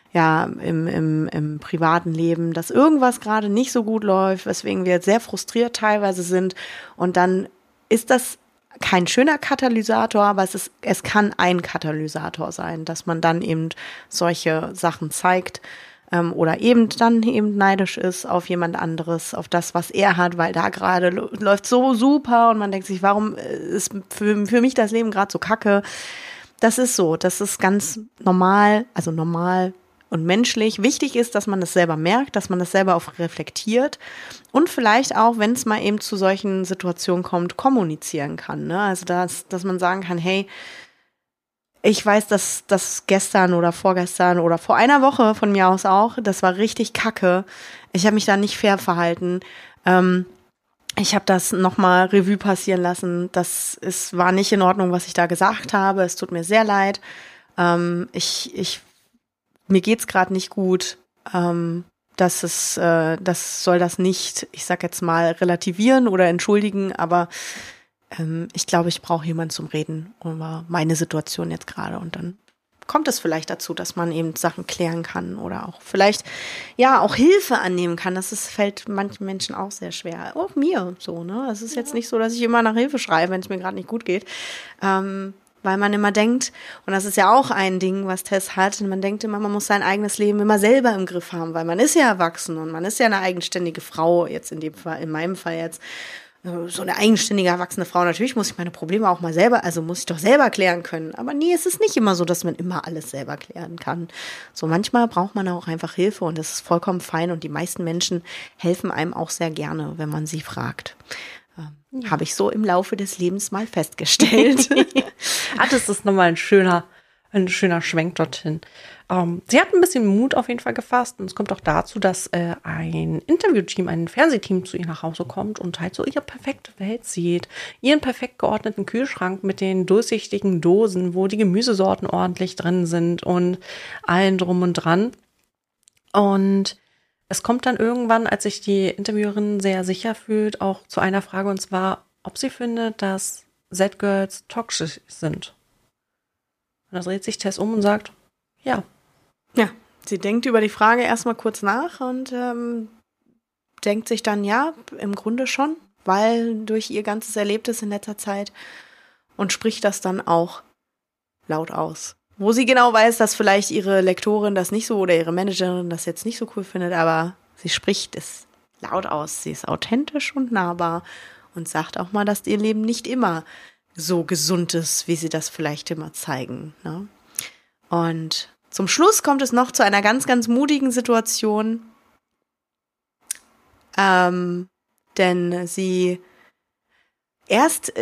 privaten Leben, dass irgendwas gerade nicht so gut läuft, weswegen wir sehr frustriert teilweise sind. Und dann ist das kein schöner Katalysator, aber es kann ein Katalysator sein, dass man dann eben solche Sachen zeigt. Oder eben neidisch ist auf jemand anderes, auf das, was er hat, weil da gerade läuft so super und man denkt sich, warum ist für mich das Leben gerade so kacke? Das ist so, das ist ganz normal, also normal und menschlich. Wichtig ist, dass man das selber merkt, dass man das selber auch reflektiert und vielleicht auch, wenn es mal eben zu solchen Situationen kommt, kommunizieren kann, ne? Also dass man sagen kann, hey, Ich weiß, dass das gestern oder vorgestern oder vor einer Woche von mir aus auch, das war richtig kacke. Ich habe mich da nicht fair verhalten. Ich habe das nochmal Revue passieren lassen. War nicht in Ordnung, was ich da gesagt habe. Es tut mir sehr leid. Mir geht's gerade nicht gut. Das soll das nicht, ich sag jetzt mal, relativieren oder entschuldigen, aber ich glaube, ich brauche jemanden zum Reden über meine Situation jetzt gerade und dann kommt es vielleicht dazu, dass man eben Sachen klären kann oder auch vielleicht, ja, auch Hilfe annehmen kann. Fällt manchen Menschen auch sehr schwer. Auch mir so, ne? Es ist jetzt nicht so, dass ich immer nach Hilfe schreie, wenn es mir gerade nicht gut geht. Weil man immer denkt, und das ist ja auch ein Ding, was Tess hat, man denkt immer, man muss sein eigenes Leben immer selber im Griff haben, weil man ist ja erwachsen und man ist ja eine eigenständige Frau, jetzt in dem Fall, in meinem Fall jetzt, so eine eigenständige, erwachsene Frau. Natürlich muss ich meine Probleme auch mal selber, also muss ich doch selber klären können. Aber nee, es ist nicht immer so, dass man immer alles selber klären kann. So manchmal braucht man auch einfach Hilfe und das ist vollkommen fein und die meisten Menschen helfen einem auch sehr gerne, wenn man sie fragt. Habe ich so im Laufe des Lebens mal festgestellt. Das ist nochmal ein schöner Schwenk dorthin. Sie hat ein bisschen Mut auf jeden Fall gefasst und es kommt auch dazu, dass ein Interviewteam, ein Fernsehteam zu ihr nach Hause kommt und halt so ihre perfekte Welt sieht. Ihren perfekt geordneten Kühlschrank mit den durchsichtigen Dosen, wo die Gemüsesorten ordentlich drin sind und allen drum und dran. Und es kommt dann irgendwann, als sich die Interviewerin sehr sicher fühlt, auch zu einer Frage, und zwar, ob sie findet, dass Z-Girls toxisch sind. Und da dreht sich Tess um und sagt, ja. Ja, sie denkt über die Frage erstmal kurz nach und denkt sich dann, ja, im Grunde schon, weil durch ihr ganzes Erlebtes in letzter Zeit und spricht das dann auch laut aus. Wo sie genau weiß, dass vielleicht ihre Lektorin das nicht so oder ihre Managerin das jetzt nicht so cool findet, aber sie spricht es laut aus. Sie ist authentisch und nahbar und sagt auch mal, dass ihr Leben nicht immer so gesund ist, wie sie das vielleicht immer zeigen. Ne? Und zum Schluss kommt es noch zu einer ganz, ganz mutigen Situation, denn erst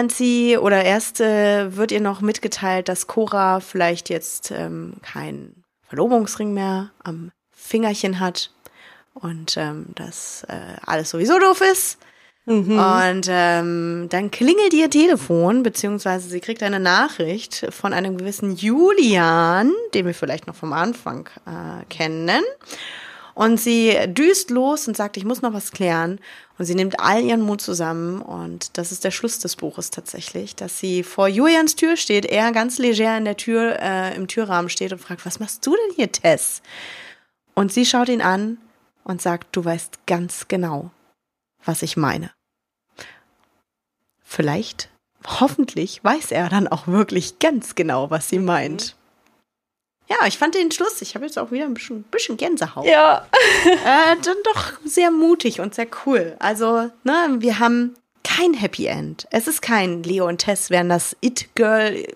wird ihr noch mitgeteilt, dass Cora vielleicht jetzt keinen Verlobungsring mehr am Fingerchen hat und dass alles sowieso doof ist. Mhm. Und dann klingelt ihr Telefon, beziehungsweise sie kriegt eine Nachricht von einem gewissen Julian, den wir vielleicht noch vom Anfang kennen. Und sie düst los und sagt, ich muss noch was klären. Und sie nimmt all ihren Mut zusammen. Und das ist der Schluss des Buches tatsächlich, dass sie vor Julians Tür steht, er ganz leger in der Tür, im Türrahmen steht und fragt, was machst du denn hier, Tess? Und sie schaut ihn an und sagt, du weißt ganz genau, was ich meine. Vielleicht, hoffentlich weiß er dann auch wirklich ganz genau, was sie meint. Ja, ich fand den Schluss, ich habe jetzt auch wieder ein bisschen Gänsehaut. Ja. Dann doch sehr mutig und sehr cool. Also, ne, wir haben kein Happy End. Es ist kein Leo und Tess werden das It-Girl,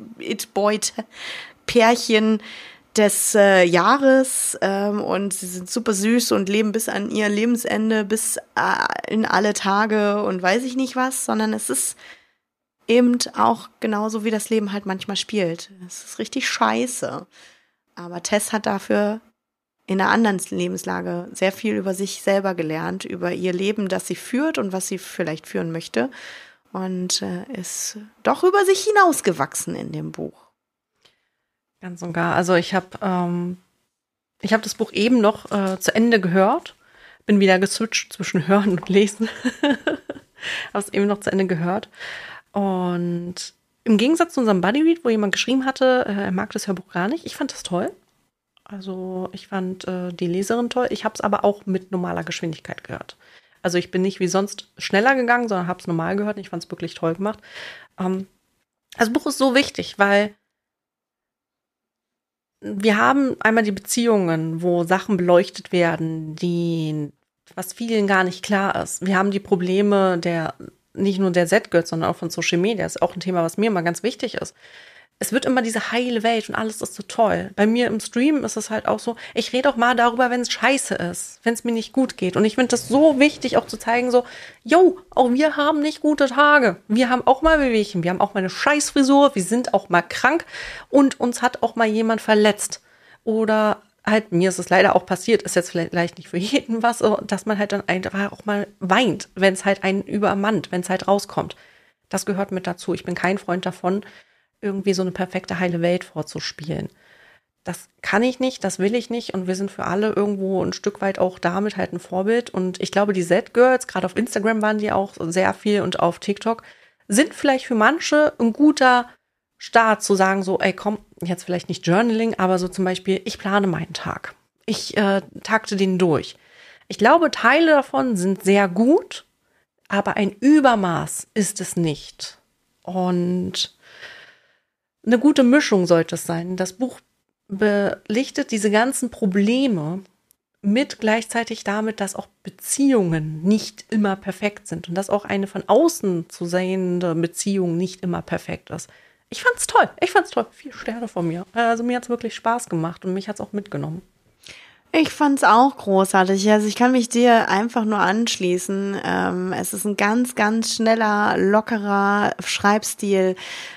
It-Boy-Pärchen des Jahres und sie sind super süß und leben bis an ihr Lebensende, bis in alle Tage und weiß ich nicht was, sondern es ist eben auch genauso, wie das Leben halt manchmal spielt. Es ist richtig scheiße. Aber Tess hat dafür in einer anderen Lebenslage sehr viel über sich selber gelernt, über ihr Leben, das sie führt und was sie vielleicht führen möchte und ist doch über sich hinausgewachsen in dem Buch. Ganz und gar. Also ich habe das Buch eben noch zu Ende gehört. Bin wieder geswitcht zwischen Hören und Lesen. Habe es eben noch zu Ende gehört. Und im Gegensatz zu unserem Buddy-Read, wo jemand geschrieben hatte, er mag das Hörbuch gar nicht. Ich fand das toll. Also ich fand die Leserin toll. Ich habe es aber auch mit normaler Geschwindigkeit gehört. Also ich bin nicht wie sonst schneller gegangen, sondern habe es normal gehört. Und ich fand es wirklich toll gemacht. Das Buch ist so wichtig, weil wir haben einmal die Beziehungen, wo Sachen beleuchtet werden, was vielen gar nicht klar ist. Wir haben die Probleme nicht nur der Z-Girls, sondern auch von Social Media. Das ist auch ein Thema, was mir immer ganz wichtig ist. es wird immer diese heile Welt und alles ist so toll. Bei mir im Stream ist es halt auch so, ich rede auch mal darüber, wenn es scheiße ist, wenn es mir nicht gut geht. Und ich finde das so wichtig, auch zu zeigen, so, yo, auch wir haben nicht gute Tage. Wir haben auch mal Wehwehchen, wir haben auch mal eine Scheißfrisur, wir sind auch mal krank und uns hat auch mal jemand verletzt. Oder halt, mir ist es leider auch passiert, ist jetzt vielleicht nicht für jeden was, dass man halt dann einfach auch mal weint, wenn es halt einen übermannt, wenn es halt rauskommt. Das gehört mit dazu. Ich bin kein Freund davon, irgendwie so eine perfekte heile Welt vorzuspielen. Das kann ich nicht, das will ich nicht und wir sind für alle irgendwo ein Stück weit auch damit halt ein Vorbild und ich glaube, die Z-Girls, gerade auf Instagram waren die auch sehr viel und auf TikTok, sind vielleicht für manche ein guter Start zu sagen so, ey komm, jetzt vielleicht nicht Journaling, aber so zum Beispiel, ich plane meinen Tag. Ich takte den durch. Ich glaube, Teile davon sind sehr gut, aber ein Übermaß ist es nicht. Und eine gute Mischung sollte es sein. Das Buch belichtet diese ganzen Probleme mit gleichzeitig damit, dass auch Beziehungen nicht immer perfekt sind und dass auch eine von außen zu sehende Beziehung nicht immer perfekt ist. Ich fand's toll. 4 Sterne von mir. Also mir hat's wirklich Spaß gemacht und mich hat's auch mitgenommen. Ich fand's auch großartig. Also ich kann mich dir einfach nur anschließen. Es ist ein ganz, ganz schneller, lockerer Schreibstil.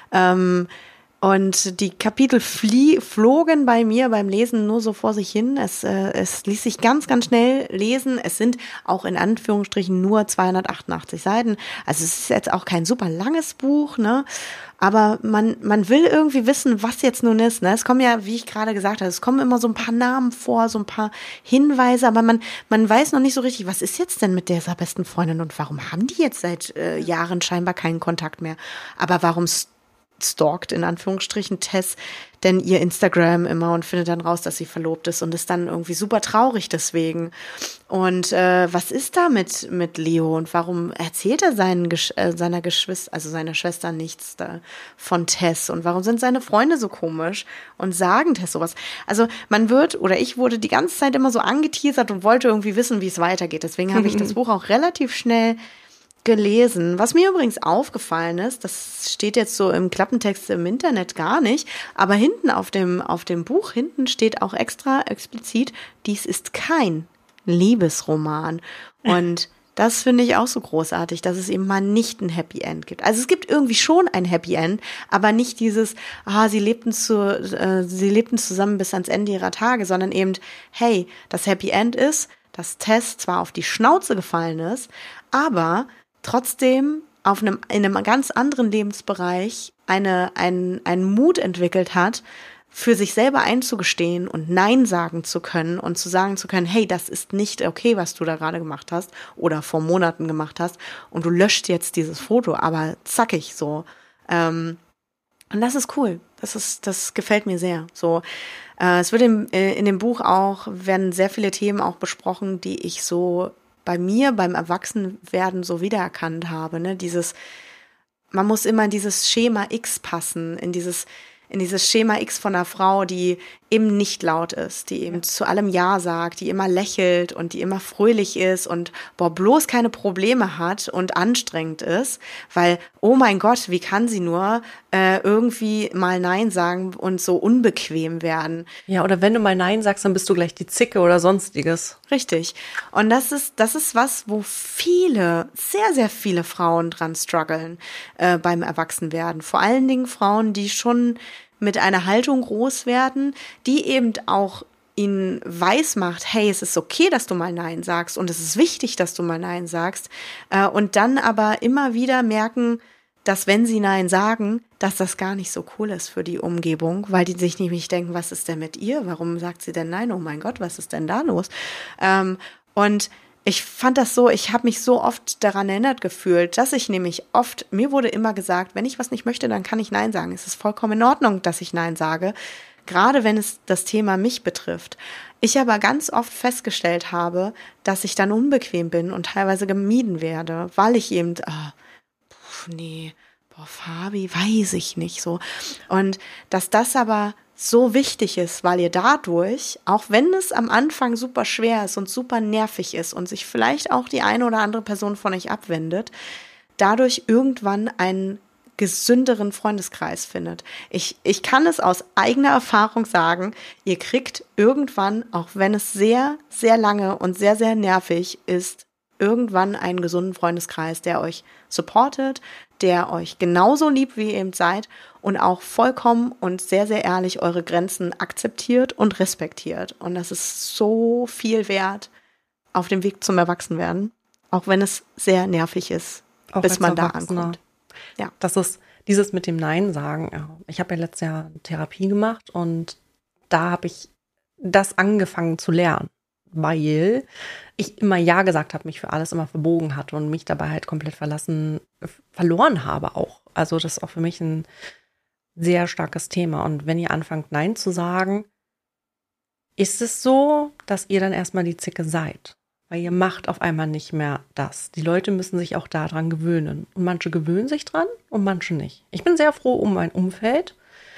Und die Kapitel flogen bei mir beim Lesen nur so vor sich hin. Es ließ sich ganz, ganz schnell lesen. Es sind auch in Anführungsstrichen nur 288 Seiten. Also es ist jetzt auch kein super langes Buch, ne? Aber man will irgendwie wissen, was jetzt nun ist, ne? Es kommen ja, wie ich gerade gesagt habe, es kommen immer so ein paar Namen vor, so ein paar Hinweise, aber man weiß noch nicht so richtig, was ist jetzt denn mit dieser besten Freundin und warum haben die jetzt seit Jahren scheinbar keinen Kontakt mehr? Aber warum stalkt in Anführungsstrichen Tess denn ihr Instagram immer und findet dann raus, dass sie verlobt ist und ist dann irgendwie super traurig deswegen. Und was ist da mit Leo und warum erzählt er seiner Geschwister, also seiner Schwester nichts da von Tess und warum sind seine Freunde so komisch und sagen Tess sowas? Also ich wurde die ganze Zeit immer so angeteasert und wollte irgendwie wissen, wie es weitergeht. Deswegen habe ich das Buch auch relativ schnell gelesen. Was mir übrigens aufgefallen ist, das steht jetzt so im Klappentext im Internet gar nicht, aber hinten auf dem Buch, hinten steht auch extra explizit, dies ist kein Liebesroman. Und das finde ich auch so großartig, dass es eben mal nicht ein Happy End gibt. Also es gibt irgendwie schon ein Happy End, aber nicht dieses, sie lebten zusammen bis ans Ende ihrer Tage, sondern eben, hey, das Happy End ist, dass Tess zwar auf die Schnauze gefallen ist, aber trotzdem in einem ganz anderen Lebensbereich einen Mut entwickelt hat, für sich selber einzugestehen und Nein sagen zu können und zu sagen zu können, hey, das ist nicht okay, was du da gerade gemacht hast oder vor Monaten gemacht hast und du löscht jetzt dieses Foto, aber zackig so. Und das ist cool. Das gefällt mir sehr. So, es wird in dem Buch werden sehr viele Themen auch besprochen, die ich so bei mir beim Erwachsenwerden so wiedererkannt habe, ne? Man muss immer in dieses Schema X passen, in dieses Schema X von einer Frau, die eben nicht laut ist, die eben zu allem Ja sagt, die immer lächelt und die immer fröhlich ist und bloß keine Probleme hat und anstrengend ist, weil, oh mein Gott, wie kann sie nur irgendwie mal Nein sagen und so unbequem werden. Ja, oder wenn du mal Nein sagst, dann bist du gleich die Zicke oder sonstiges. Richtig. Und das ist was, wo viele, sehr, sehr viele Frauen dran strugglen beim Erwachsenwerden. Vor allen Dingen Frauen, die schon mit einer Haltung groß werden, die eben auch ihnen weismacht, hey, es ist okay, dass du mal Nein sagst und es ist wichtig, dass du mal Nein sagst und dann aber immer wieder merken, dass wenn sie Nein sagen, dass das gar nicht so cool ist für die Umgebung, weil die sich nämlich denken, was ist denn mit ihr? Warum sagt sie denn Nein? Oh mein Gott, was ist denn da los? Und ich fand das so, ich habe mich so oft daran erinnert gefühlt, dass ich nämlich mir wurde immer gesagt, wenn ich was nicht möchte, dann kann ich Nein sagen. Es ist vollkommen in Ordnung, dass ich Nein sage, gerade wenn es das Thema mich betrifft. Ich aber ganz oft festgestellt habe, dass ich dann unbequem bin und teilweise gemieden werde, weil ich eben, Fabi, weiß ich nicht so. Und dass das aber so wichtig ist, weil ihr dadurch, auch wenn es am Anfang super schwer ist und super nervig ist und sich vielleicht auch die eine oder andere Person von euch abwendet, dadurch irgendwann ein gesünderen Freundeskreis findet. Ich kann es aus eigener Erfahrung sagen, ihr kriegt irgendwann, auch wenn es sehr, sehr lange und sehr, sehr nervig ist, irgendwann einen gesunden Freundeskreis, der euch supportet, der euch genauso liebt, wie ihr eben seid und auch vollkommen und sehr, sehr ehrlich eure Grenzen akzeptiert und respektiert. Und das ist so viel wert auf dem Weg zum Erwachsenwerden, auch wenn es sehr nervig ist, Auch bis als man da Erwachsener. ankommt. Ja. Das ist dieses mit dem Nein sagen. Ja. Ich habe ja letztes Jahr Therapie gemacht und da habe ich das angefangen zu lernen, weil ich immer Ja gesagt habe, mich für alles immer verbogen hatte und mich dabei halt komplett verloren habe auch. Also das ist auch für mich ein sehr starkes Thema. Und wenn ihr anfangt, Nein zu sagen, ist es so, dass ihr dann erstmal die Zicke seid. Weil ihr macht auf einmal nicht mehr das. Die Leute müssen sich auch daran gewöhnen. Und manche gewöhnen sich dran und manche nicht. Ich bin sehr froh um mein Umfeld.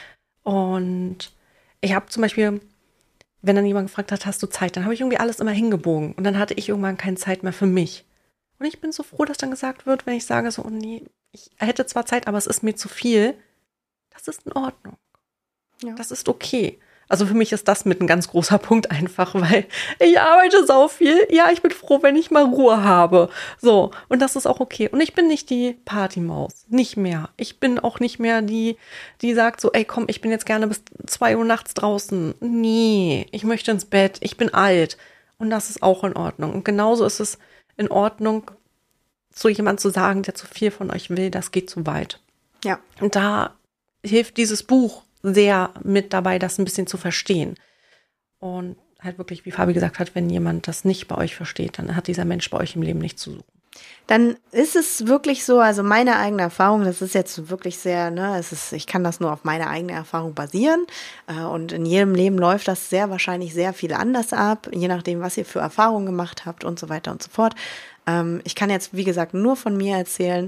Und ich habe zum Beispiel, wenn dann jemand gefragt hat, hast du Zeit, dann habe ich irgendwie alles immer hingebogen. Und dann hatte ich irgendwann keine Zeit mehr für mich. Und ich bin so froh, dass dann gesagt wird, wenn ich sage so, oh nee, ich hätte zwar Zeit, aber es ist mir zu viel. Das ist in Ordnung. Ja. Das ist okay. Also für mich ist das mit ein ganz großer Punkt einfach, weil ich arbeite sau viel. Ja, ich bin froh, wenn ich mal Ruhe habe. So, und das ist auch okay. Und ich bin nicht die Partymaus. Nicht mehr. Ich bin auch nicht mehr die sagt so, ey komm, ich bin jetzt gerne bis 2 Uhr nachts draußen. Nee, ich möchte ins Bett. Ich bin alt. Und das ist auch in Ordnung. Und genauso ist es in Ordnung, zu jemandem zu sagen, der zu viel von euch will, das geht zu weit. Ja. Und da hilft dieses Buch sehr mit dabei, das ein bisschen zu verstehen. Und halt wirklich, wie Fabi gesagt hat, wenn jemand das nicht bei euch versteht, dann hat dieser Mensch bei euch im Leben nichts zu suchen. Dann ist es wirklich so, also meine eigene Erfahrung, das ist jetzt wirklich sehr, ich kann das nur auf meine eigene Erfahrung basieren und in jedem Leben läuft das sehr wahrscheinlich sehr viel anders ab, je nachdem, was ihr für Erfahrungen gemacht habt und so weiter und so fort. Ich kann jetzt, wie gesagt, nur von mir erzählen,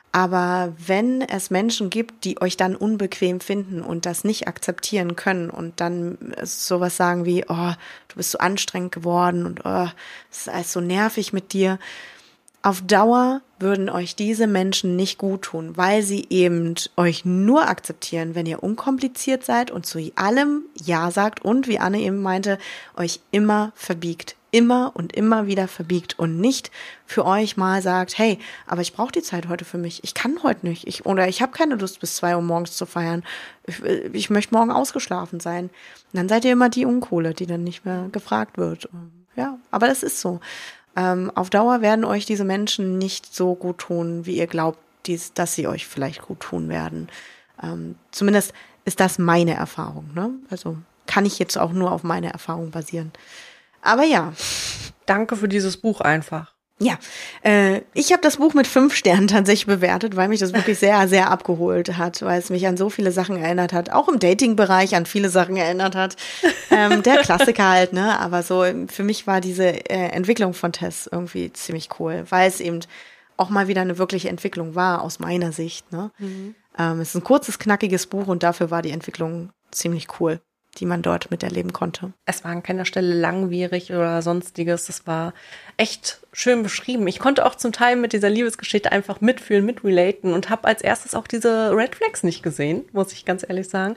aber wenn es Menschen gibt, die euch dann unbequem finden und das nicht akzeptieren können und dann sowas sagen wie, oh, du bist so anstrengend geworden und oh, es ist alles so nervig mit dir. Auf Dauer würden euch diese Menschen nicht gut tun, weil sie eben euch nur akzeptieren, wenn ihr unkompliziert seid und zu allem Ja sagt und, wie Anne eben meinte, euch immer verbiegt. Immer und immer wieder verbiegt und nicht für euch mal sagt, hey, aber ich brauche die Zeit heute für mich. Ich kann heute nicht. Ich habe keine Lust, bis 2 Uhr morgens zu feiern. Ich möchte morgen ausgeschlafen sein. Und dann seid ihr immer die Unkohle, die dann nicht mehr gefragt wird. Ja, aber das ist so. Auf Dauer werden euch diese Menschen nicht so gut tun, wie ihr glaubt, dass sie euch vielleicht gut tun werden. Zumindest ist das meine Erfahrung, ne? Also kann ich jetzt auch nur auf meine Erfahrung basieren. Aber ja. Danke für dieses Buch einfach. Ja, ich habe das Buch mit 5 Sternen tatsächlich bewertet, weil mich das wirklich sehr, sehr abgeholt hat, weil es mich an so viele Sachen erinnert hat, auch im Dating-Bereich an viele Sachen erinnert hat. Der Klassiker halt, ne? Aber so für mich war diese Entwicklung von Tess irgendwie ziemlich cool, weil es eben auch mal wieder eine wirkliche Entwicklung war, aus meiner Sicht, ne? Mhm. Es ist ein kurzes, knackiges Buch und dafür war die Entwicklung ziemlich cool, die man dort miterleben konnte. Es war an keiner Stelle langwierig oder sonstiges. Es war echt schön beschrieben. Ich konnte auch zum Teil mit dieser Liebesgeschichte einfach mitfühlen, mitrelaten und habe als erstes auch diese Red Flags nicht gesehen, muss ich ganz ehrlich sagen.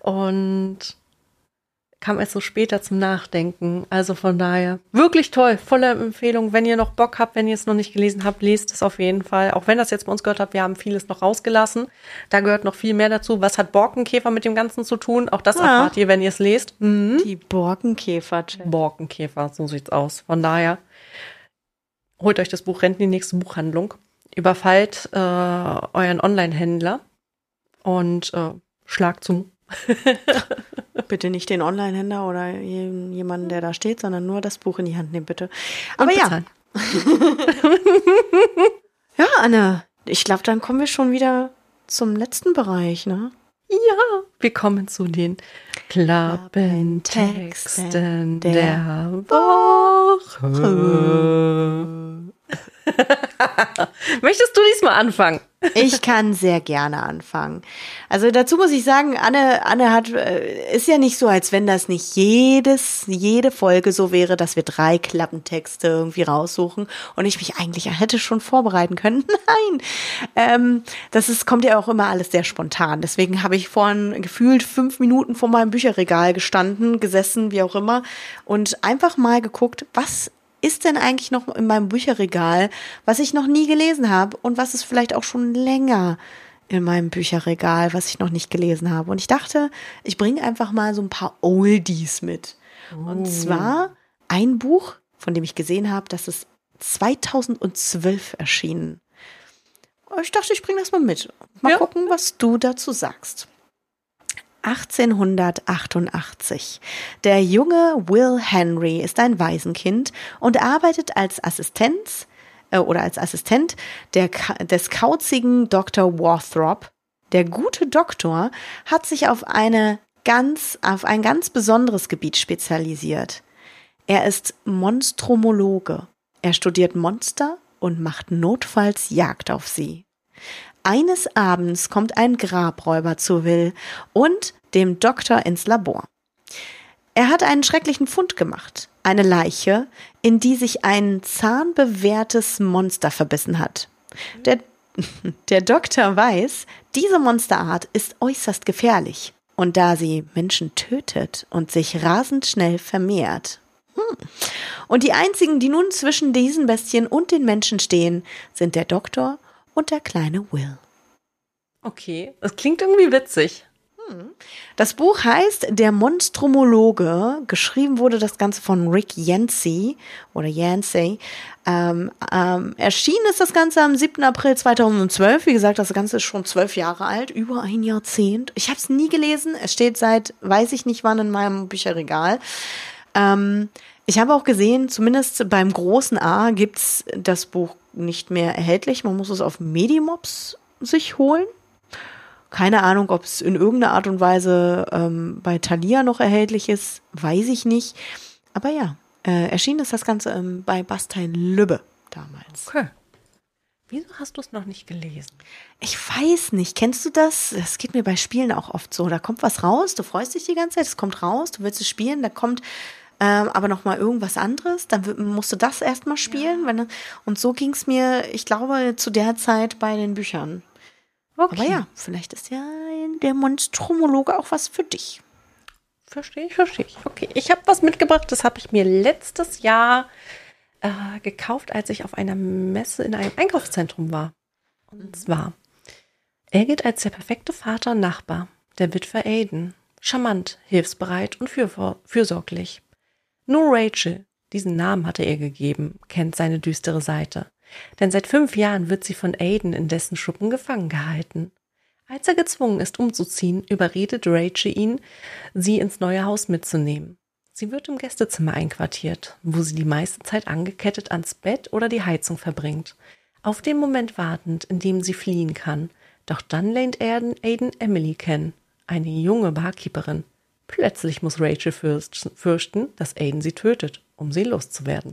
Und kam erst so später zum Nachdenken. Also von daher wirklich toll, volle Empfehlung. Wenn ihr noch Bock habt, wenn ihr es noch nicht gelesen habt, lest es auf jeden Fall. Auch wenn das jetzt bei uns gehört habt, wir haben vieles noch rausgelassen. Da gehört noch viel mehr dazu. Was hat Borkenkäfer mit dem Ganzen zu tun? Auch das erfahrt ihr, wenn ihr es lest. Mhm. Die Borkenkäfer. Borkenkäfer, so sieht's aus. Von daher holt euch das Buch, rennt in die nächste Buchhandlung, überfallt euren Online-Händler und schlagt zu. Bitte nicht den Online-Händler oder jemanden, der da steht, sondern nur das Buch in die Hand nehmen, bitte. Aber ja. Ja, Anne, ich glaube, dann kommen wir schon wieder zum letzten Bereich, ne? Ja, wir kommen zu den Klappentexten der Woche. Möchtest du diesmal anfangen? Ich kann sehr gerne anfangen. Also dazu muss ich sagen, Anne ist ja nicht so, als wenn das nicht jede Folge so wäre, dass wir 3 Klappentexte irgendwie raussuchen und ich mich eigentlich hätte schon vorbereiten können. Nein, kommt ja auch immer alles sehr spontan. Deswegen habe ich vorhin gefühlt 5 Minuten vor meinem Bücherregal gestanden, gesessen, wie auch immer, und einfach mal geguckt, was ist denn eigentlich noch in meinem Bücherregal, was ich noch nie gelesen habe und was ist vielleicht auch schon länger in meinem Bücherregal, was ich noch nicht gelesen habe. Und ich dachte, ich bringe einfach mal so ein paar Oldies mit. Und zwar ein Buch, von dem ich gesehen habe, das ist 2012 erschienen. Ich dachte, ich bringe das mal mit. Mal gucken, was du dazu sagst. 1888. Der junge Will Henry ist ein Waisenkind und arbeitet als Assistent des kauzigen Dr. Warthrop. Der gute Doktor hat sich auf ein ganz besonderes Gebiet spezialisiert. Er ist Monstromologe. Er studiert Monster und macht notfalls Jagd auf sie. Eines Abends kommt ein Grabräuber zu Will und dem Doktor ins Labor. Er hat einen schrecklichen Fund gemacht. Eine Leiche, in die sich ein zahnbewehrtes Monster verbissen hat. Der Doktor weiß, diese Monsterart ist äußerst gefährlich. Und da sie Menschen tötet und sich rasend schnell vermehrt. Und die einzigen, die nun zwischen diesen Bestien und den Menschen stehen, sind der Doktor und der kleine Will. Okay, das klingt irgendwie witzig. Das Buch heißt Der Monstromologe. Geschrieben wurde das Ganze von Rick Yancey. Erschienen ist das Ganze am 7. April 2012. Wie gesagt, das Ganze ist schon 12 Jahre alt, über ein Jahrzehnt. Ich habe es nie gelesen. Es steht seit weiß ich nicht wann in meinem Bücherregal. Ich habe auch gesehen, zumindest beim großen A gibt's das Buch nicht mehr erhältlich. Man muss es auf Medimobs sich holen. Keine Ahnung, ob es in irgendeiner Art und Weise bei Thalia noch erhältlich ist, weiß ich nicht. Aber ja, erschienen ist das Ganze bei Bastei Lübbe damals. Okay. Wieso hast du es noch nicht gelesen? Ich weiß nicht. Kennst du das? Das geht mir bei Spielen auch oft so. Da kommt was raus, du freust dich die ganze Zeit, es kommt raus, du willst es spielen, da kommt aber noch mal irgendwas anderes, dann musst du das erstmal spielen. Ja. Und so ging es mir, ich glaube, zu der Zeit bei den Büchern. Okay. Aber ja, vielleicht ist ja der Monstromologe auch was für dich. Verstehe ich. Okay, ich habe was mitgebracht, das habe ich mir letztes Jahr gekauft, als ich auf einer Messe in einem Einkaufszentrum war. Und zwar, er gilt als der perfekte Vater und Nachbar, der Witwer Aiden. Charmant, hilfsbereit und fürsorglich. Nur Rachel, diesen Namen hat er ihr gegeben, kennt seine düstere Seite. Denn seit 5 Jahren wird sie von Aiden in dessen Schuppen gefangen gehalten. Als er gezwungen ist, umzuziehen, überredet Rachel ihn, sie ins neue Haus mitzunehmen. Sie wird im Gästezimmer einquartiert, wo sie die meiste Zeit angekettet ans Bett oder die Heizung verbringt, auf den Moment wartend, in dem sie fliehen kann. Doch dann lernt Aiden Emily kennen, eine junge Barkeeperin. Plötzlich muss Rachel fürchten, dass Aiden sie tötet, um sie loszuwerden.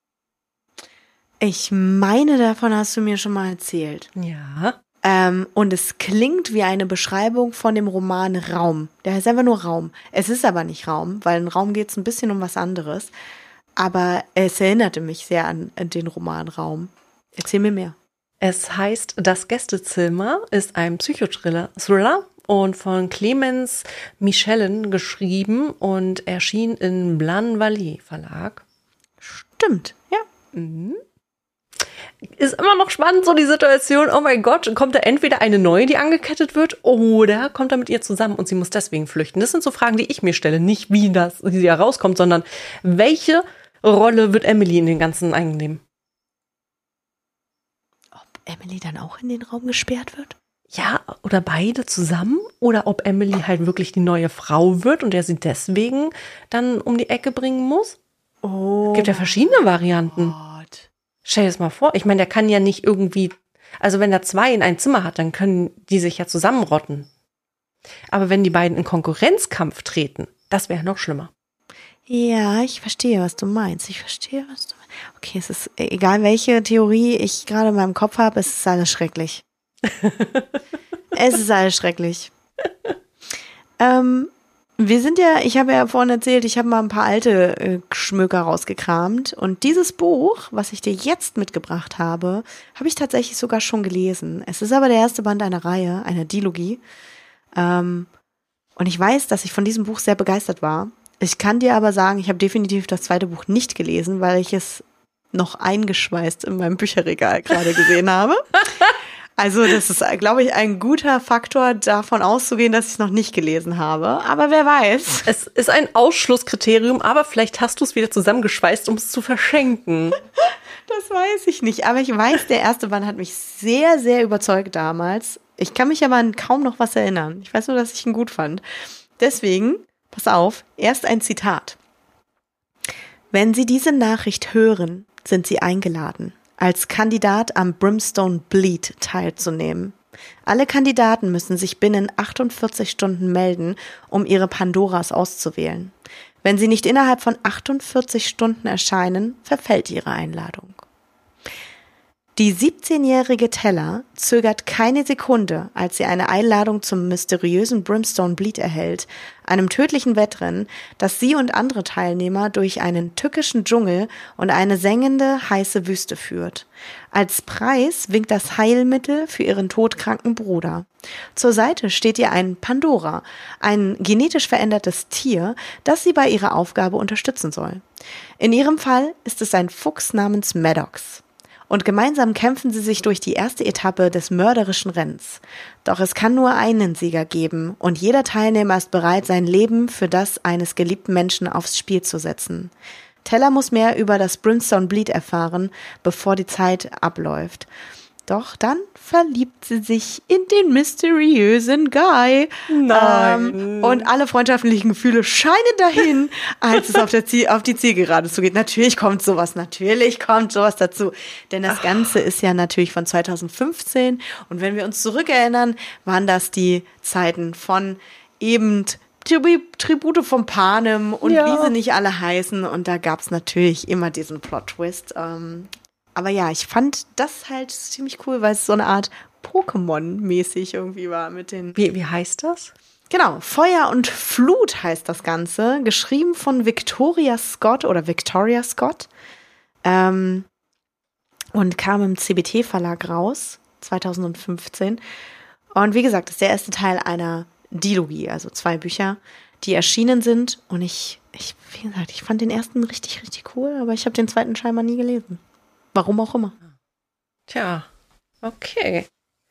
Ich meine, davon hast du mir schon mal erzählt. Ja. Und es klingt wie eine Beschreibung von dem Roman Raum. Der heißt einfach nur Raum. Es ist aber nicht Raum, weil in Raum geht es ein bisschen um was anderes. Aber es erinnerte mich sehr an den Roman Raum. Erzähl mir mehr. Es heißt Das Gästezimmer, ist ein Psychothriller und von Clemens Michelen geschrieben und erschien im Blanc Valley Verlag. Stimmt, ja. Mhm. Ist immer noch spannend, so die Situation, oh mein Gott, kommt da entweder eine neue, die angekettet wird, oder kommt er mit ihr zusammen und sie muss deswegen flüchten? Das sind so Fragen, die ich mir stelle, nicht wie sie herauskommt, sondern welche Rolle wird Emily in den Ganzen einnehmen? Ob Emily dann auch in den Raum gesperrt wird? Ja, oder beide zusammen, oder ob Emily halt wirklich die neue Frau wird und er sie deswegen dann um die Ecke bringen muss. Oh. Es gibt ja verschiedene Varianten. Stell dir das mal vor. Ich meine, der kann ja nicht irgendwie, also wenn er 2 in ein Zimmer hat, dann können die sich ja zusammenrotten. Aber wenn die beiden in Konkurrenzkampf treten, das wäre noch schlimmer. Ja, ich verstehe, was du meinst. Okay, es ist egal, welche Theorie ich gerade in meinem Kopf habe, es ist alles schrecklich. Es ist alles schrecklich. Ich habe ja vorhin erzählt, ich habe mal ein paar alte Schmöker rausgekramt. Und dieses Buch, was ich dir jetzt mitgebracht habe ich tatsächlich sogar schon gelesen. Es ist aber der erste Band einer Reihe, einer Dilogie. Und ich weiß, dass ich von diesem Buch sehr begeistert war. Ich kann dir aber sagen, ich habe definitiv das zweite Buch nicht gelesen, weil ich es noch eingeschweißt in meinem Bücherregal gerade gesehen habe. Also das ist, glaube ich, ein guter Faktor, davon auszugehen, dass ich es noch nicht gelesen habe. Aber wer weiß. Es ist ein Ausschlusskriterium, aber vielleicht hast du es wieder zusammengeschweißt, um es zu verschenken. Das weiß ich nicht. Aber ich weiß, der erste Band hat mich sehr, sehr überzeugt damals. Ich kann mich aber an kaum noch was erinnern. Ich weiß nur, dass ich ihn gut fand. Deswegen, pass auf, erst ein Zitat. Wenn Sie diese Nachricht hören, sind Sie eingeladen, als Kandidat am Brimstone Bleed teilzunehmen. Alle Kandidaten müssen sich binnen 48 Stunden melden, um ihre Pandoras auszuwählen. Wenn sie nicht innerhalb von 48 Stunden erscheinen, verfällt ihre Einladung. Die 17-jährige Teller zögert keine Sekunde, als sie eine Einladung zum mysteriösen Brimstone Bleed erhält, einem tödlichen Wettrennen, das sie und andere Teilnehmer durch einen tückischen Dschungel und eine sengende, heiße Wüste führt. Als Preis winkt das Heilmittel für ihren todkranken Bruder. Zur Seite steht ihr ein Pandora, ein genetisch verändertes Tier, das sie bei ihrer Aufgabe unterstützen soll. In ihrem Fall ist es ein Fuchs namens Maddox. Und gemeinsam kämpfen sie sich durch die erste Etappe des mörderischen Rennens. Doch es kann nur einen Sieger geben und jeder Teilnehmer ist bereit, sein Leben für das eines geliebten Menschen aufs Spiel zu setzen. Teller muss mehr über das Brimstone Bleed erfahren, bevor die Zeit abläuft. Doch dann verliebt sie sich in den mysteriösen Guy. Nein. Und alle freundschaftlichen Gefühle scheinen dahin, als es auf die Zielgerade zugeht. Natürlich kommt sowas dazu. Denn das Ganze ist ja natürlich von 2015. Und wenn wir uns zurückerinnern, waren das die Zeiten von eben Tribute von Panem und wie sie nicht alle heißen. Und da gab es natürlich immer diesen Plot-Twist. Aber ja, ich fand das halt ziemlich cool, weil es so eine Art Pokémon-mäßig irgendwie war mit den... Wie heißt das? Genau, Feuer und Flut heißt das Ganze, geschrieben von Victoria Scott und kam im CBT-Verlag raus, 2015. Und wie gesagt, das ist der erste Teil einer Dilogie, also 2 Bücher, die erschienen sind. Und wie gesagt, ich fand den ersten richtig, richtig cool, aber ich habe den zweiten scheinbar nie gelesen. Warum auch immer. Tja, okay.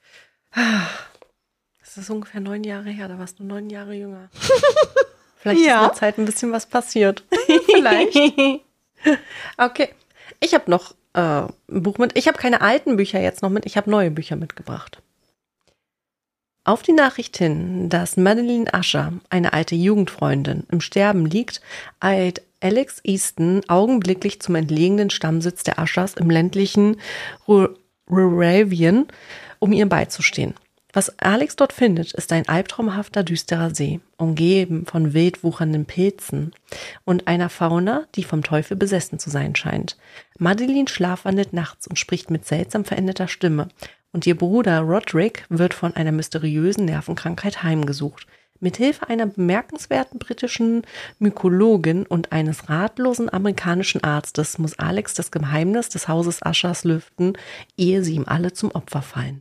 Das ist ungefähr 9 Jahre her, da warst du 9 Jahre jünger. Vielleicht ist in der Zeit ein bisschen was passiert. Vielleicht. Okay, ich habe noch ein Buch mit. Ich habe keine alten Bücher jetzt noch mit, ich habe neue Bücher mitgebracht. Auf die Nachricht hin, dass Madeline Usher, eine alte Jugendfreundin, im Sterben liegt, eilt Alex Easton augenblicklich zum entlegenen Stammsitz der Ushers im ländlichen Ruravian, um ihr beizustehen. Was Alex dort findet, ist ein albtraumhafter, düsterer See, umgeben von wild wuchernden Pilzen und einer Fauna, die vom Teufel besessen zu sein scheint. Madeline schlafwandelt nachts und spricht mit seltsam veränderter Stimme. Und ihr Bruder Roderick wird von einer mysteriösen Nervenkrankheit heimgesucht. Mithilfe einer bemerkenswerten britischen Mykologin und eines ratlosen amerikanischen Arztes muss Alex das Geheimnis des Hauses Ushers lüften, ehe sie ihm alle zum Opfer fallen.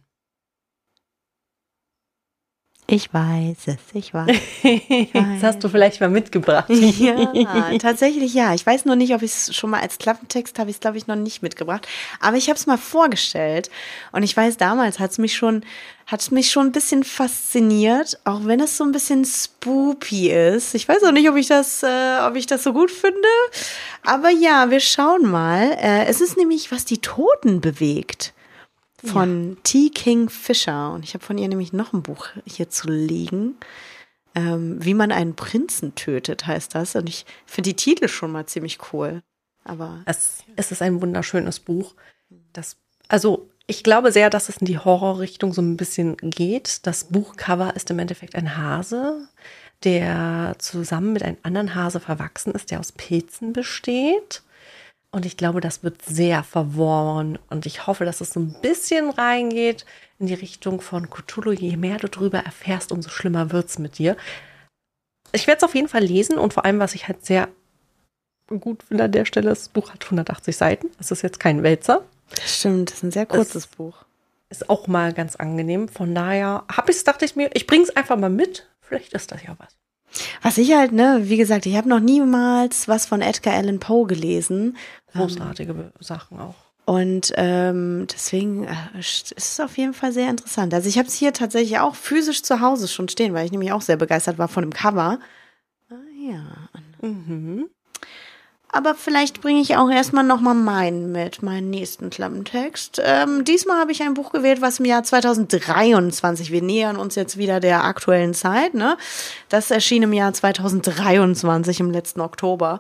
Ich weiß es. Das hast du vielleicht mal mitgebracht. Ja, tatsächlich ja. Ich weiß nur nicht, ob ich es schon mal als Klappentext habe ich es, glaube ich, noch nicht mitgebracht. Aber ich habe es mal vorgestellt. Und ich weiß, damals hat es mich schon ein bisschen fasziniert, auch wenn es so ein bisschen spooky ist. Ich weiß auch nicht, ob ich das so gut finde. Aber ja, wir schauen mal. Es ist nämlich, was die Toten bewegt. Von T. King Fisher. Und ich habe von ihr nämlich noch ein Buch hier zu liegen. Wie man einen Prinzen tötet, heißt das. Und ich finde die Titel schon mal ziemlich cool. Aber es ist ein wunderschönes Buch. Ich glaube sehr, dass es in die Horrorrichtung so ein bisschen geht. Das Buchcover ist im Endeffekt ein Hase, der zusammen mit einem anderen Hase verwachsen ist, der aus Pilzen besteht. Und ich glaube, das wird sehr verworren. Und ich hoffe, dass es so ein bisschen reingeht in die Richtung von Cthulhu. Je mehr du drüber erfährst, umso schlimmer wird es mit dir. Ich werde es auf jeden Fall lesen. Und vor allem, was ich halt sehr gut finde an der Stelle, das Buch hat 180 Seiten. Das ist jetzt kein Wälzer. Das stimmt, das ist ein sehr kurzes Buch. Ist auch mal ganz angenehm. Von daher dachte ich mir, ich bringe es einfach mal mit. Vielleicht ist das ja was. Was ich halt, wie gesagt, ich habe noch niemals was von Edgar Allan Poe gelesen. Großartige Sachen auch. Und deswegen ist es auf jeden Fall sehr interessant. Also ich habe es hier tatsächlich auch physisch zu Hause schon stehen, weil ich nämlich auch sehr begeistert war von dem Cover. Ja. Mhm. Aber vielleicht bringe ich auch erstmal nochmal meinen nächsten Klappentext. Diesmal habe ich ein Buch gewählt, was im Jahr 2023, wir nähern uns jetzt wieder der aktuellen Zeit, ne? Das erschien im Jahr 2023, im letzten Oktober.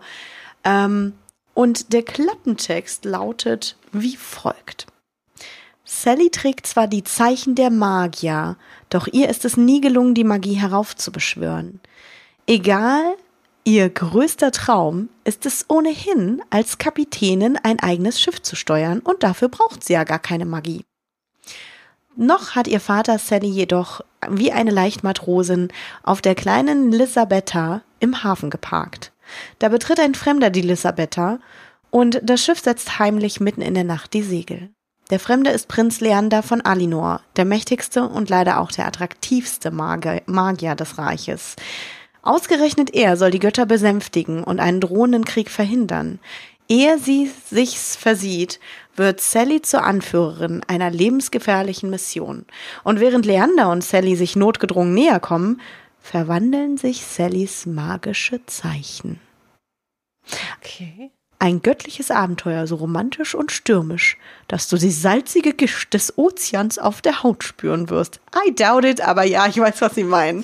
Und der Klappentext lautet wie folgt. Sally trägt zwar die Zeichen der Magier, doch ihr ist es nie gelungen, die Magie heraufzubeschwören. Egal, ihr größter Traum ist es ohnehin, als Kapitänin ein eigenes Schiff zu steuern, und dafür braucht sie ja gar keine Magie. Noch hat ihr Vater Sally jedoch wie eine Leichtmatrosin auf der kleinen Lisabetta im Hafen geparkt. Da betritt ein Fremder die Lisabetta und das Schiff setzt heimlich mitten in der Nacht die Segel. Der Fremde ist Prinz Leander von Alinor, der mächtigste und leider auch der attraktivste Magier des Reiches. Ausgerechnet er soll die Götter besänftigen und einen drohenden Krieg verhindern. Ehe sie sich's versieht, wird Sally zur Anführerin einer lebensgefährlichen Mission. Und während Leander und Sally sich notgedrungen näher kommen, verwandeln sich Sallys magische Zeichen. Okay. Ein göttliches Abenteuer, so romantisch und stürmisch, dass du die salzige Gischt des Ozeans auf der Haut spüren wirst. I doubt it, aber ja, ich weiß, was Sie meinen.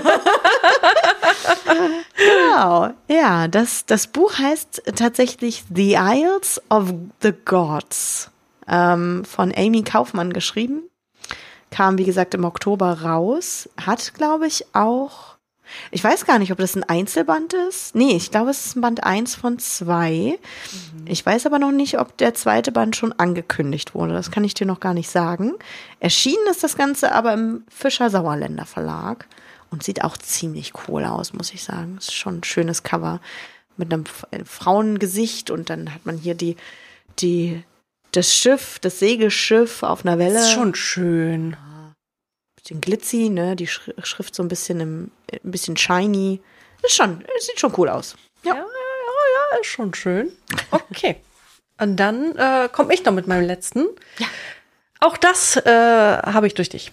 Genau. Ja, das Buch heißt tatsächlich The Isles of the Gods, von Amy Kaufmann geschrieben. Kam, wie gesagt, im Oktober raus. Hat, glaube ich, auch, ich weiß gar nicht, ob das ein Einzelband ist. Nee, ich glaube, es ist ein Band 1 von 2. Ich weiß aber noch nicht, ob der zweite Band schon angekündigt wurde. Das kann ich dir noch gar nicht sagen. Erschienen ist das Ganze aber im Fischer-Sauerländer Verlag. Und sieht auch ziemlich cool aus, muss ich sagen. Ist schon ein schönes Cover mit einem Frauengesicht. Und dann hat man hier das Schiff, das Segelschiff auf einer Welle. Das ist schon schön. Bisschen glitzy, ne? Die Schrift so ein bisschen shiny. Sieht schon cool aus. Ja, ist schon schön. Okay. Und dann komme ich noch mit meinem letzten. Ja. Auch das habe ich durch dich.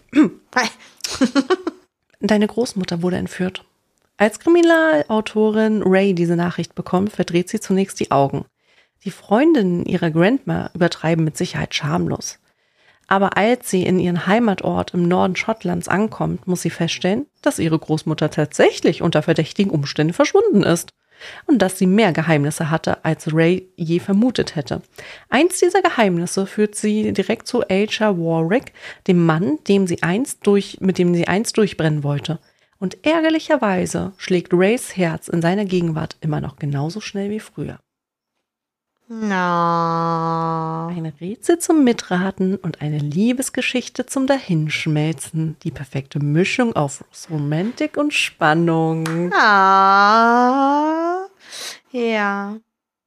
Deine Großmutter wurde entführt. Als Kriminalautorin Ray diese Nachricht bekommt, verdreht sie zunächst die Augen. Die Freundinnen ihrer Grandma übertreiben mit Sicherheit schamlos. Aber als sie in ihren Heimatort im Norden Schottlands ankommt, muss sie feststellen, dass ihre Großmutter tatsächlich unter verdächtigen Umständen verschwunden ist. Und dass sie mehr Geheimnisse hatte, als Ray je vermutet hätte. Eins dieser Geheimnisse führt sie direkt zu Ailsa Warwick, dem Mann, mit dem sie einst durchbrennen wollte. Und ärgerlicherweise schlägt Rays Herz in seiner Gegenwart immer noch genauso schnell wie früher. No. Ein Rätsel zum Mitraten und eine Liebesgeschichte zum Dahinschmelzen. Die perfekte Mischung aus Romantik und Spannung. Ah. Ja.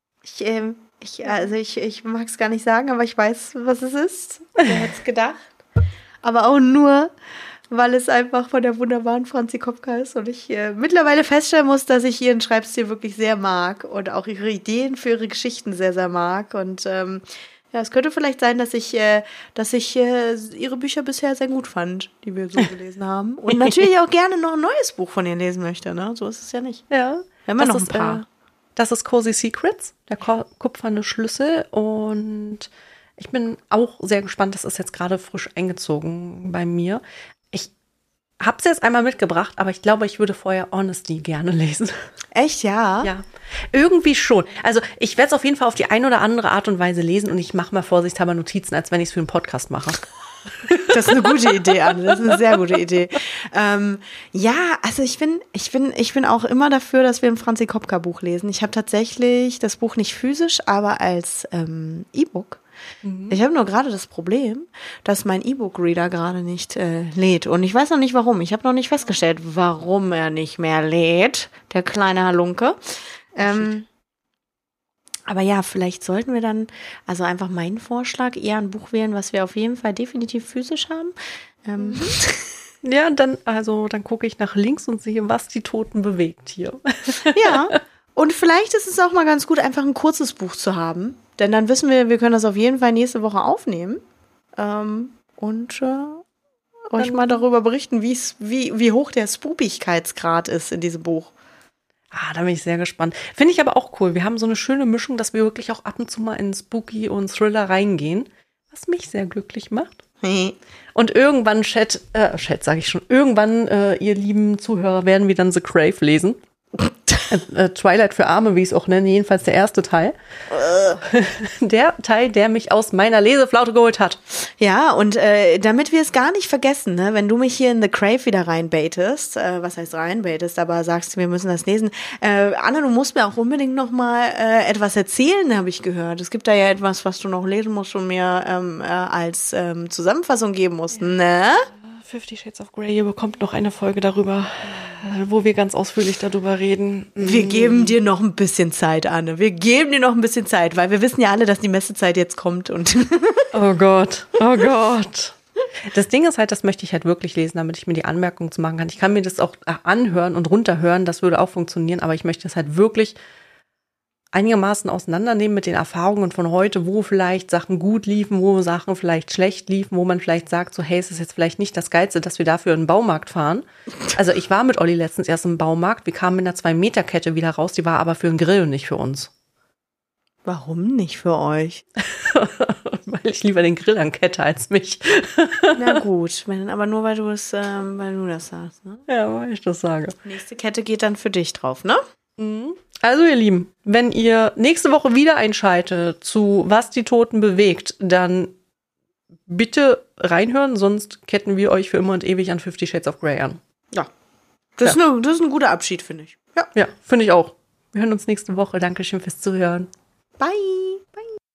Ich mag es gar nicht sagen, aber ich weiß, was es ist. Wer hätte es gedacht? Aber auch nur, weil es einfach von der wunderbaren Franzi Kopka ist und ich mittlerweile feststellen muss, dass ich ihren Schreibstil wirklich sehr mag und auch ihre Ideen für ihre Geschichten sehr, sehr mag. Und ja, es könnte vielleicht sein, dass ich ihre Bücher bisher sehr gut fand, die wir so gelesen haben. Und natürlich auch gerne noch ein neues Buch von ihr lesen möchte, ne? So ist es ja nicht. Ja. Wir haben ja noch ein paar. Das ist Cozy Secrets, der kupferne Schlüssel. Und ich bin auch sehr gespannt, das ist jetzt gerade frisch eingezogen bei mir. Ich habe es jetzt einmal mitgebracht, aber ich glaube, ich würde vorher Honesty gerne lesen. Echt, ja? Ja, irgendwie schon. Also ich werde es auf jeden Fall auf die eine oder andere Art und Weise lesen und ich mache mal vorsichtshalber Notizen, als wenn ich es für einen Podcast mache. Das ist eine gute Idee, Anne. Das ist eine sehr gute Idee. Ja, also ich bin auch immer dafür, dass wir ein Franzi Kopka-Buch lesen. Ich habe tatsächlich das Buch nicht physisch, aber als E-Book. Ich habe nur gerade das Problem, dass mein E-Book-Reader gerade nicht lädt. Und ich weiß noch nicht, warum. Ich habe noch nicht festgestellt, warum er nicht mehr lädt, der kleine Halunke. Aber ja, vielleicht sollten wir dann, also einfach meinen Vorschlag, eher ein Buch wählen, was wir auf jeden Fall definitiv physisch haben. Ja, dann gucke ich nach links und sehe, was die Toten bewegt hier. Ja, und vielleicht ist es auch mal ganz gut, einfach ein kurzes Buch zu haben. Denn dann wissen wir können das auf jeden Fall nächste Woche aufnehmen. Und euch mal darüber berichten, wie hoch der Spoopigkeitsgrad ist in diesem Buch. Da bin ich sehr gespannt. Finde ich aber auch cool. Wir haben so eine schöne Mischung, dass wir wirklich auch ab und zu mal in Spooky und Thriller reingehen, was mich sehr glücklich macht. Und irgendwann, ihr lieben Zuhörer, werden wir dann The Crave lesen. Twilight für Arme, wie ich es auch nenne, jedenfalls der erste Teil. Der Teil, der mich aus meiner Leseflaute geholt hat. Ja, und damit wir es gar nicht vergessen, ne, wenn du mich hier in The Crave wieder reinbaitest, was heißt reinbaitest, aber sagst, wir müssen das lesen. Anne, du musst mir auch unbedingt noch mal etwas erzählen, habe ich gehört. Es gibt da ja etwas, was du noch lesen musst und mir als Zusammenfassung geben musst, ne? 50 Shades of Grey, ihr bekommt noch eine Folge darüber, wo wir ganz ausführlich darüber reden. Wir geben dir noch ein bisschen Zeit, Anne. Wir geben dir noch ein bisschen Zeit, weil wir wissen ja alle, dass die Messezeit jetzt kommt. Und Oh Gott. Das Ding ist halt, das möchte ich halt wirklich lesen, damit ich mir die Anmerkungen zu machen kann. Ich kann mir das auch anhören und runterhören, das würde auch funktionieren, aber ich möchte es halt wirklich einigermaßen auseinandernehmen mit den Erfahrungen von heute, wo vielleicht Sachen gut liefen, wo Sachen vielleicht schlecht liefen, wo man vielleicht sagt, so hey, es ist jetzt vielleicht nicht das Geilste, dass wir dafür in den Baumarkt fahren. Also ich war mit Olli letztens erst im Baumarkt, wir kamen mit einer 2-Meter-Kette wieder raus, die war aber für den Grill und nicht für uns. Warum nicht für euch? Weil ich lieber den Grill an Kette als mich. Na gut, aber nur weil du das sagst, ne? Ja, weil ich das sage. Nächste Kette geht dann für dich drauf, ne? Also ihr Lieben, wenn ihr nächste Woche wieder einschaltet zu Was die Toten bewegt, dann bitte reinhören, sonst ketten wir euch für immer und ewig an 50 Shades of Grey an. Ja. Das ist ein guter Abschied, finde ich. Ja, finde ich auch. Wir hören uns nächste Woche. Dankeschön fürs Zuhören. Bye.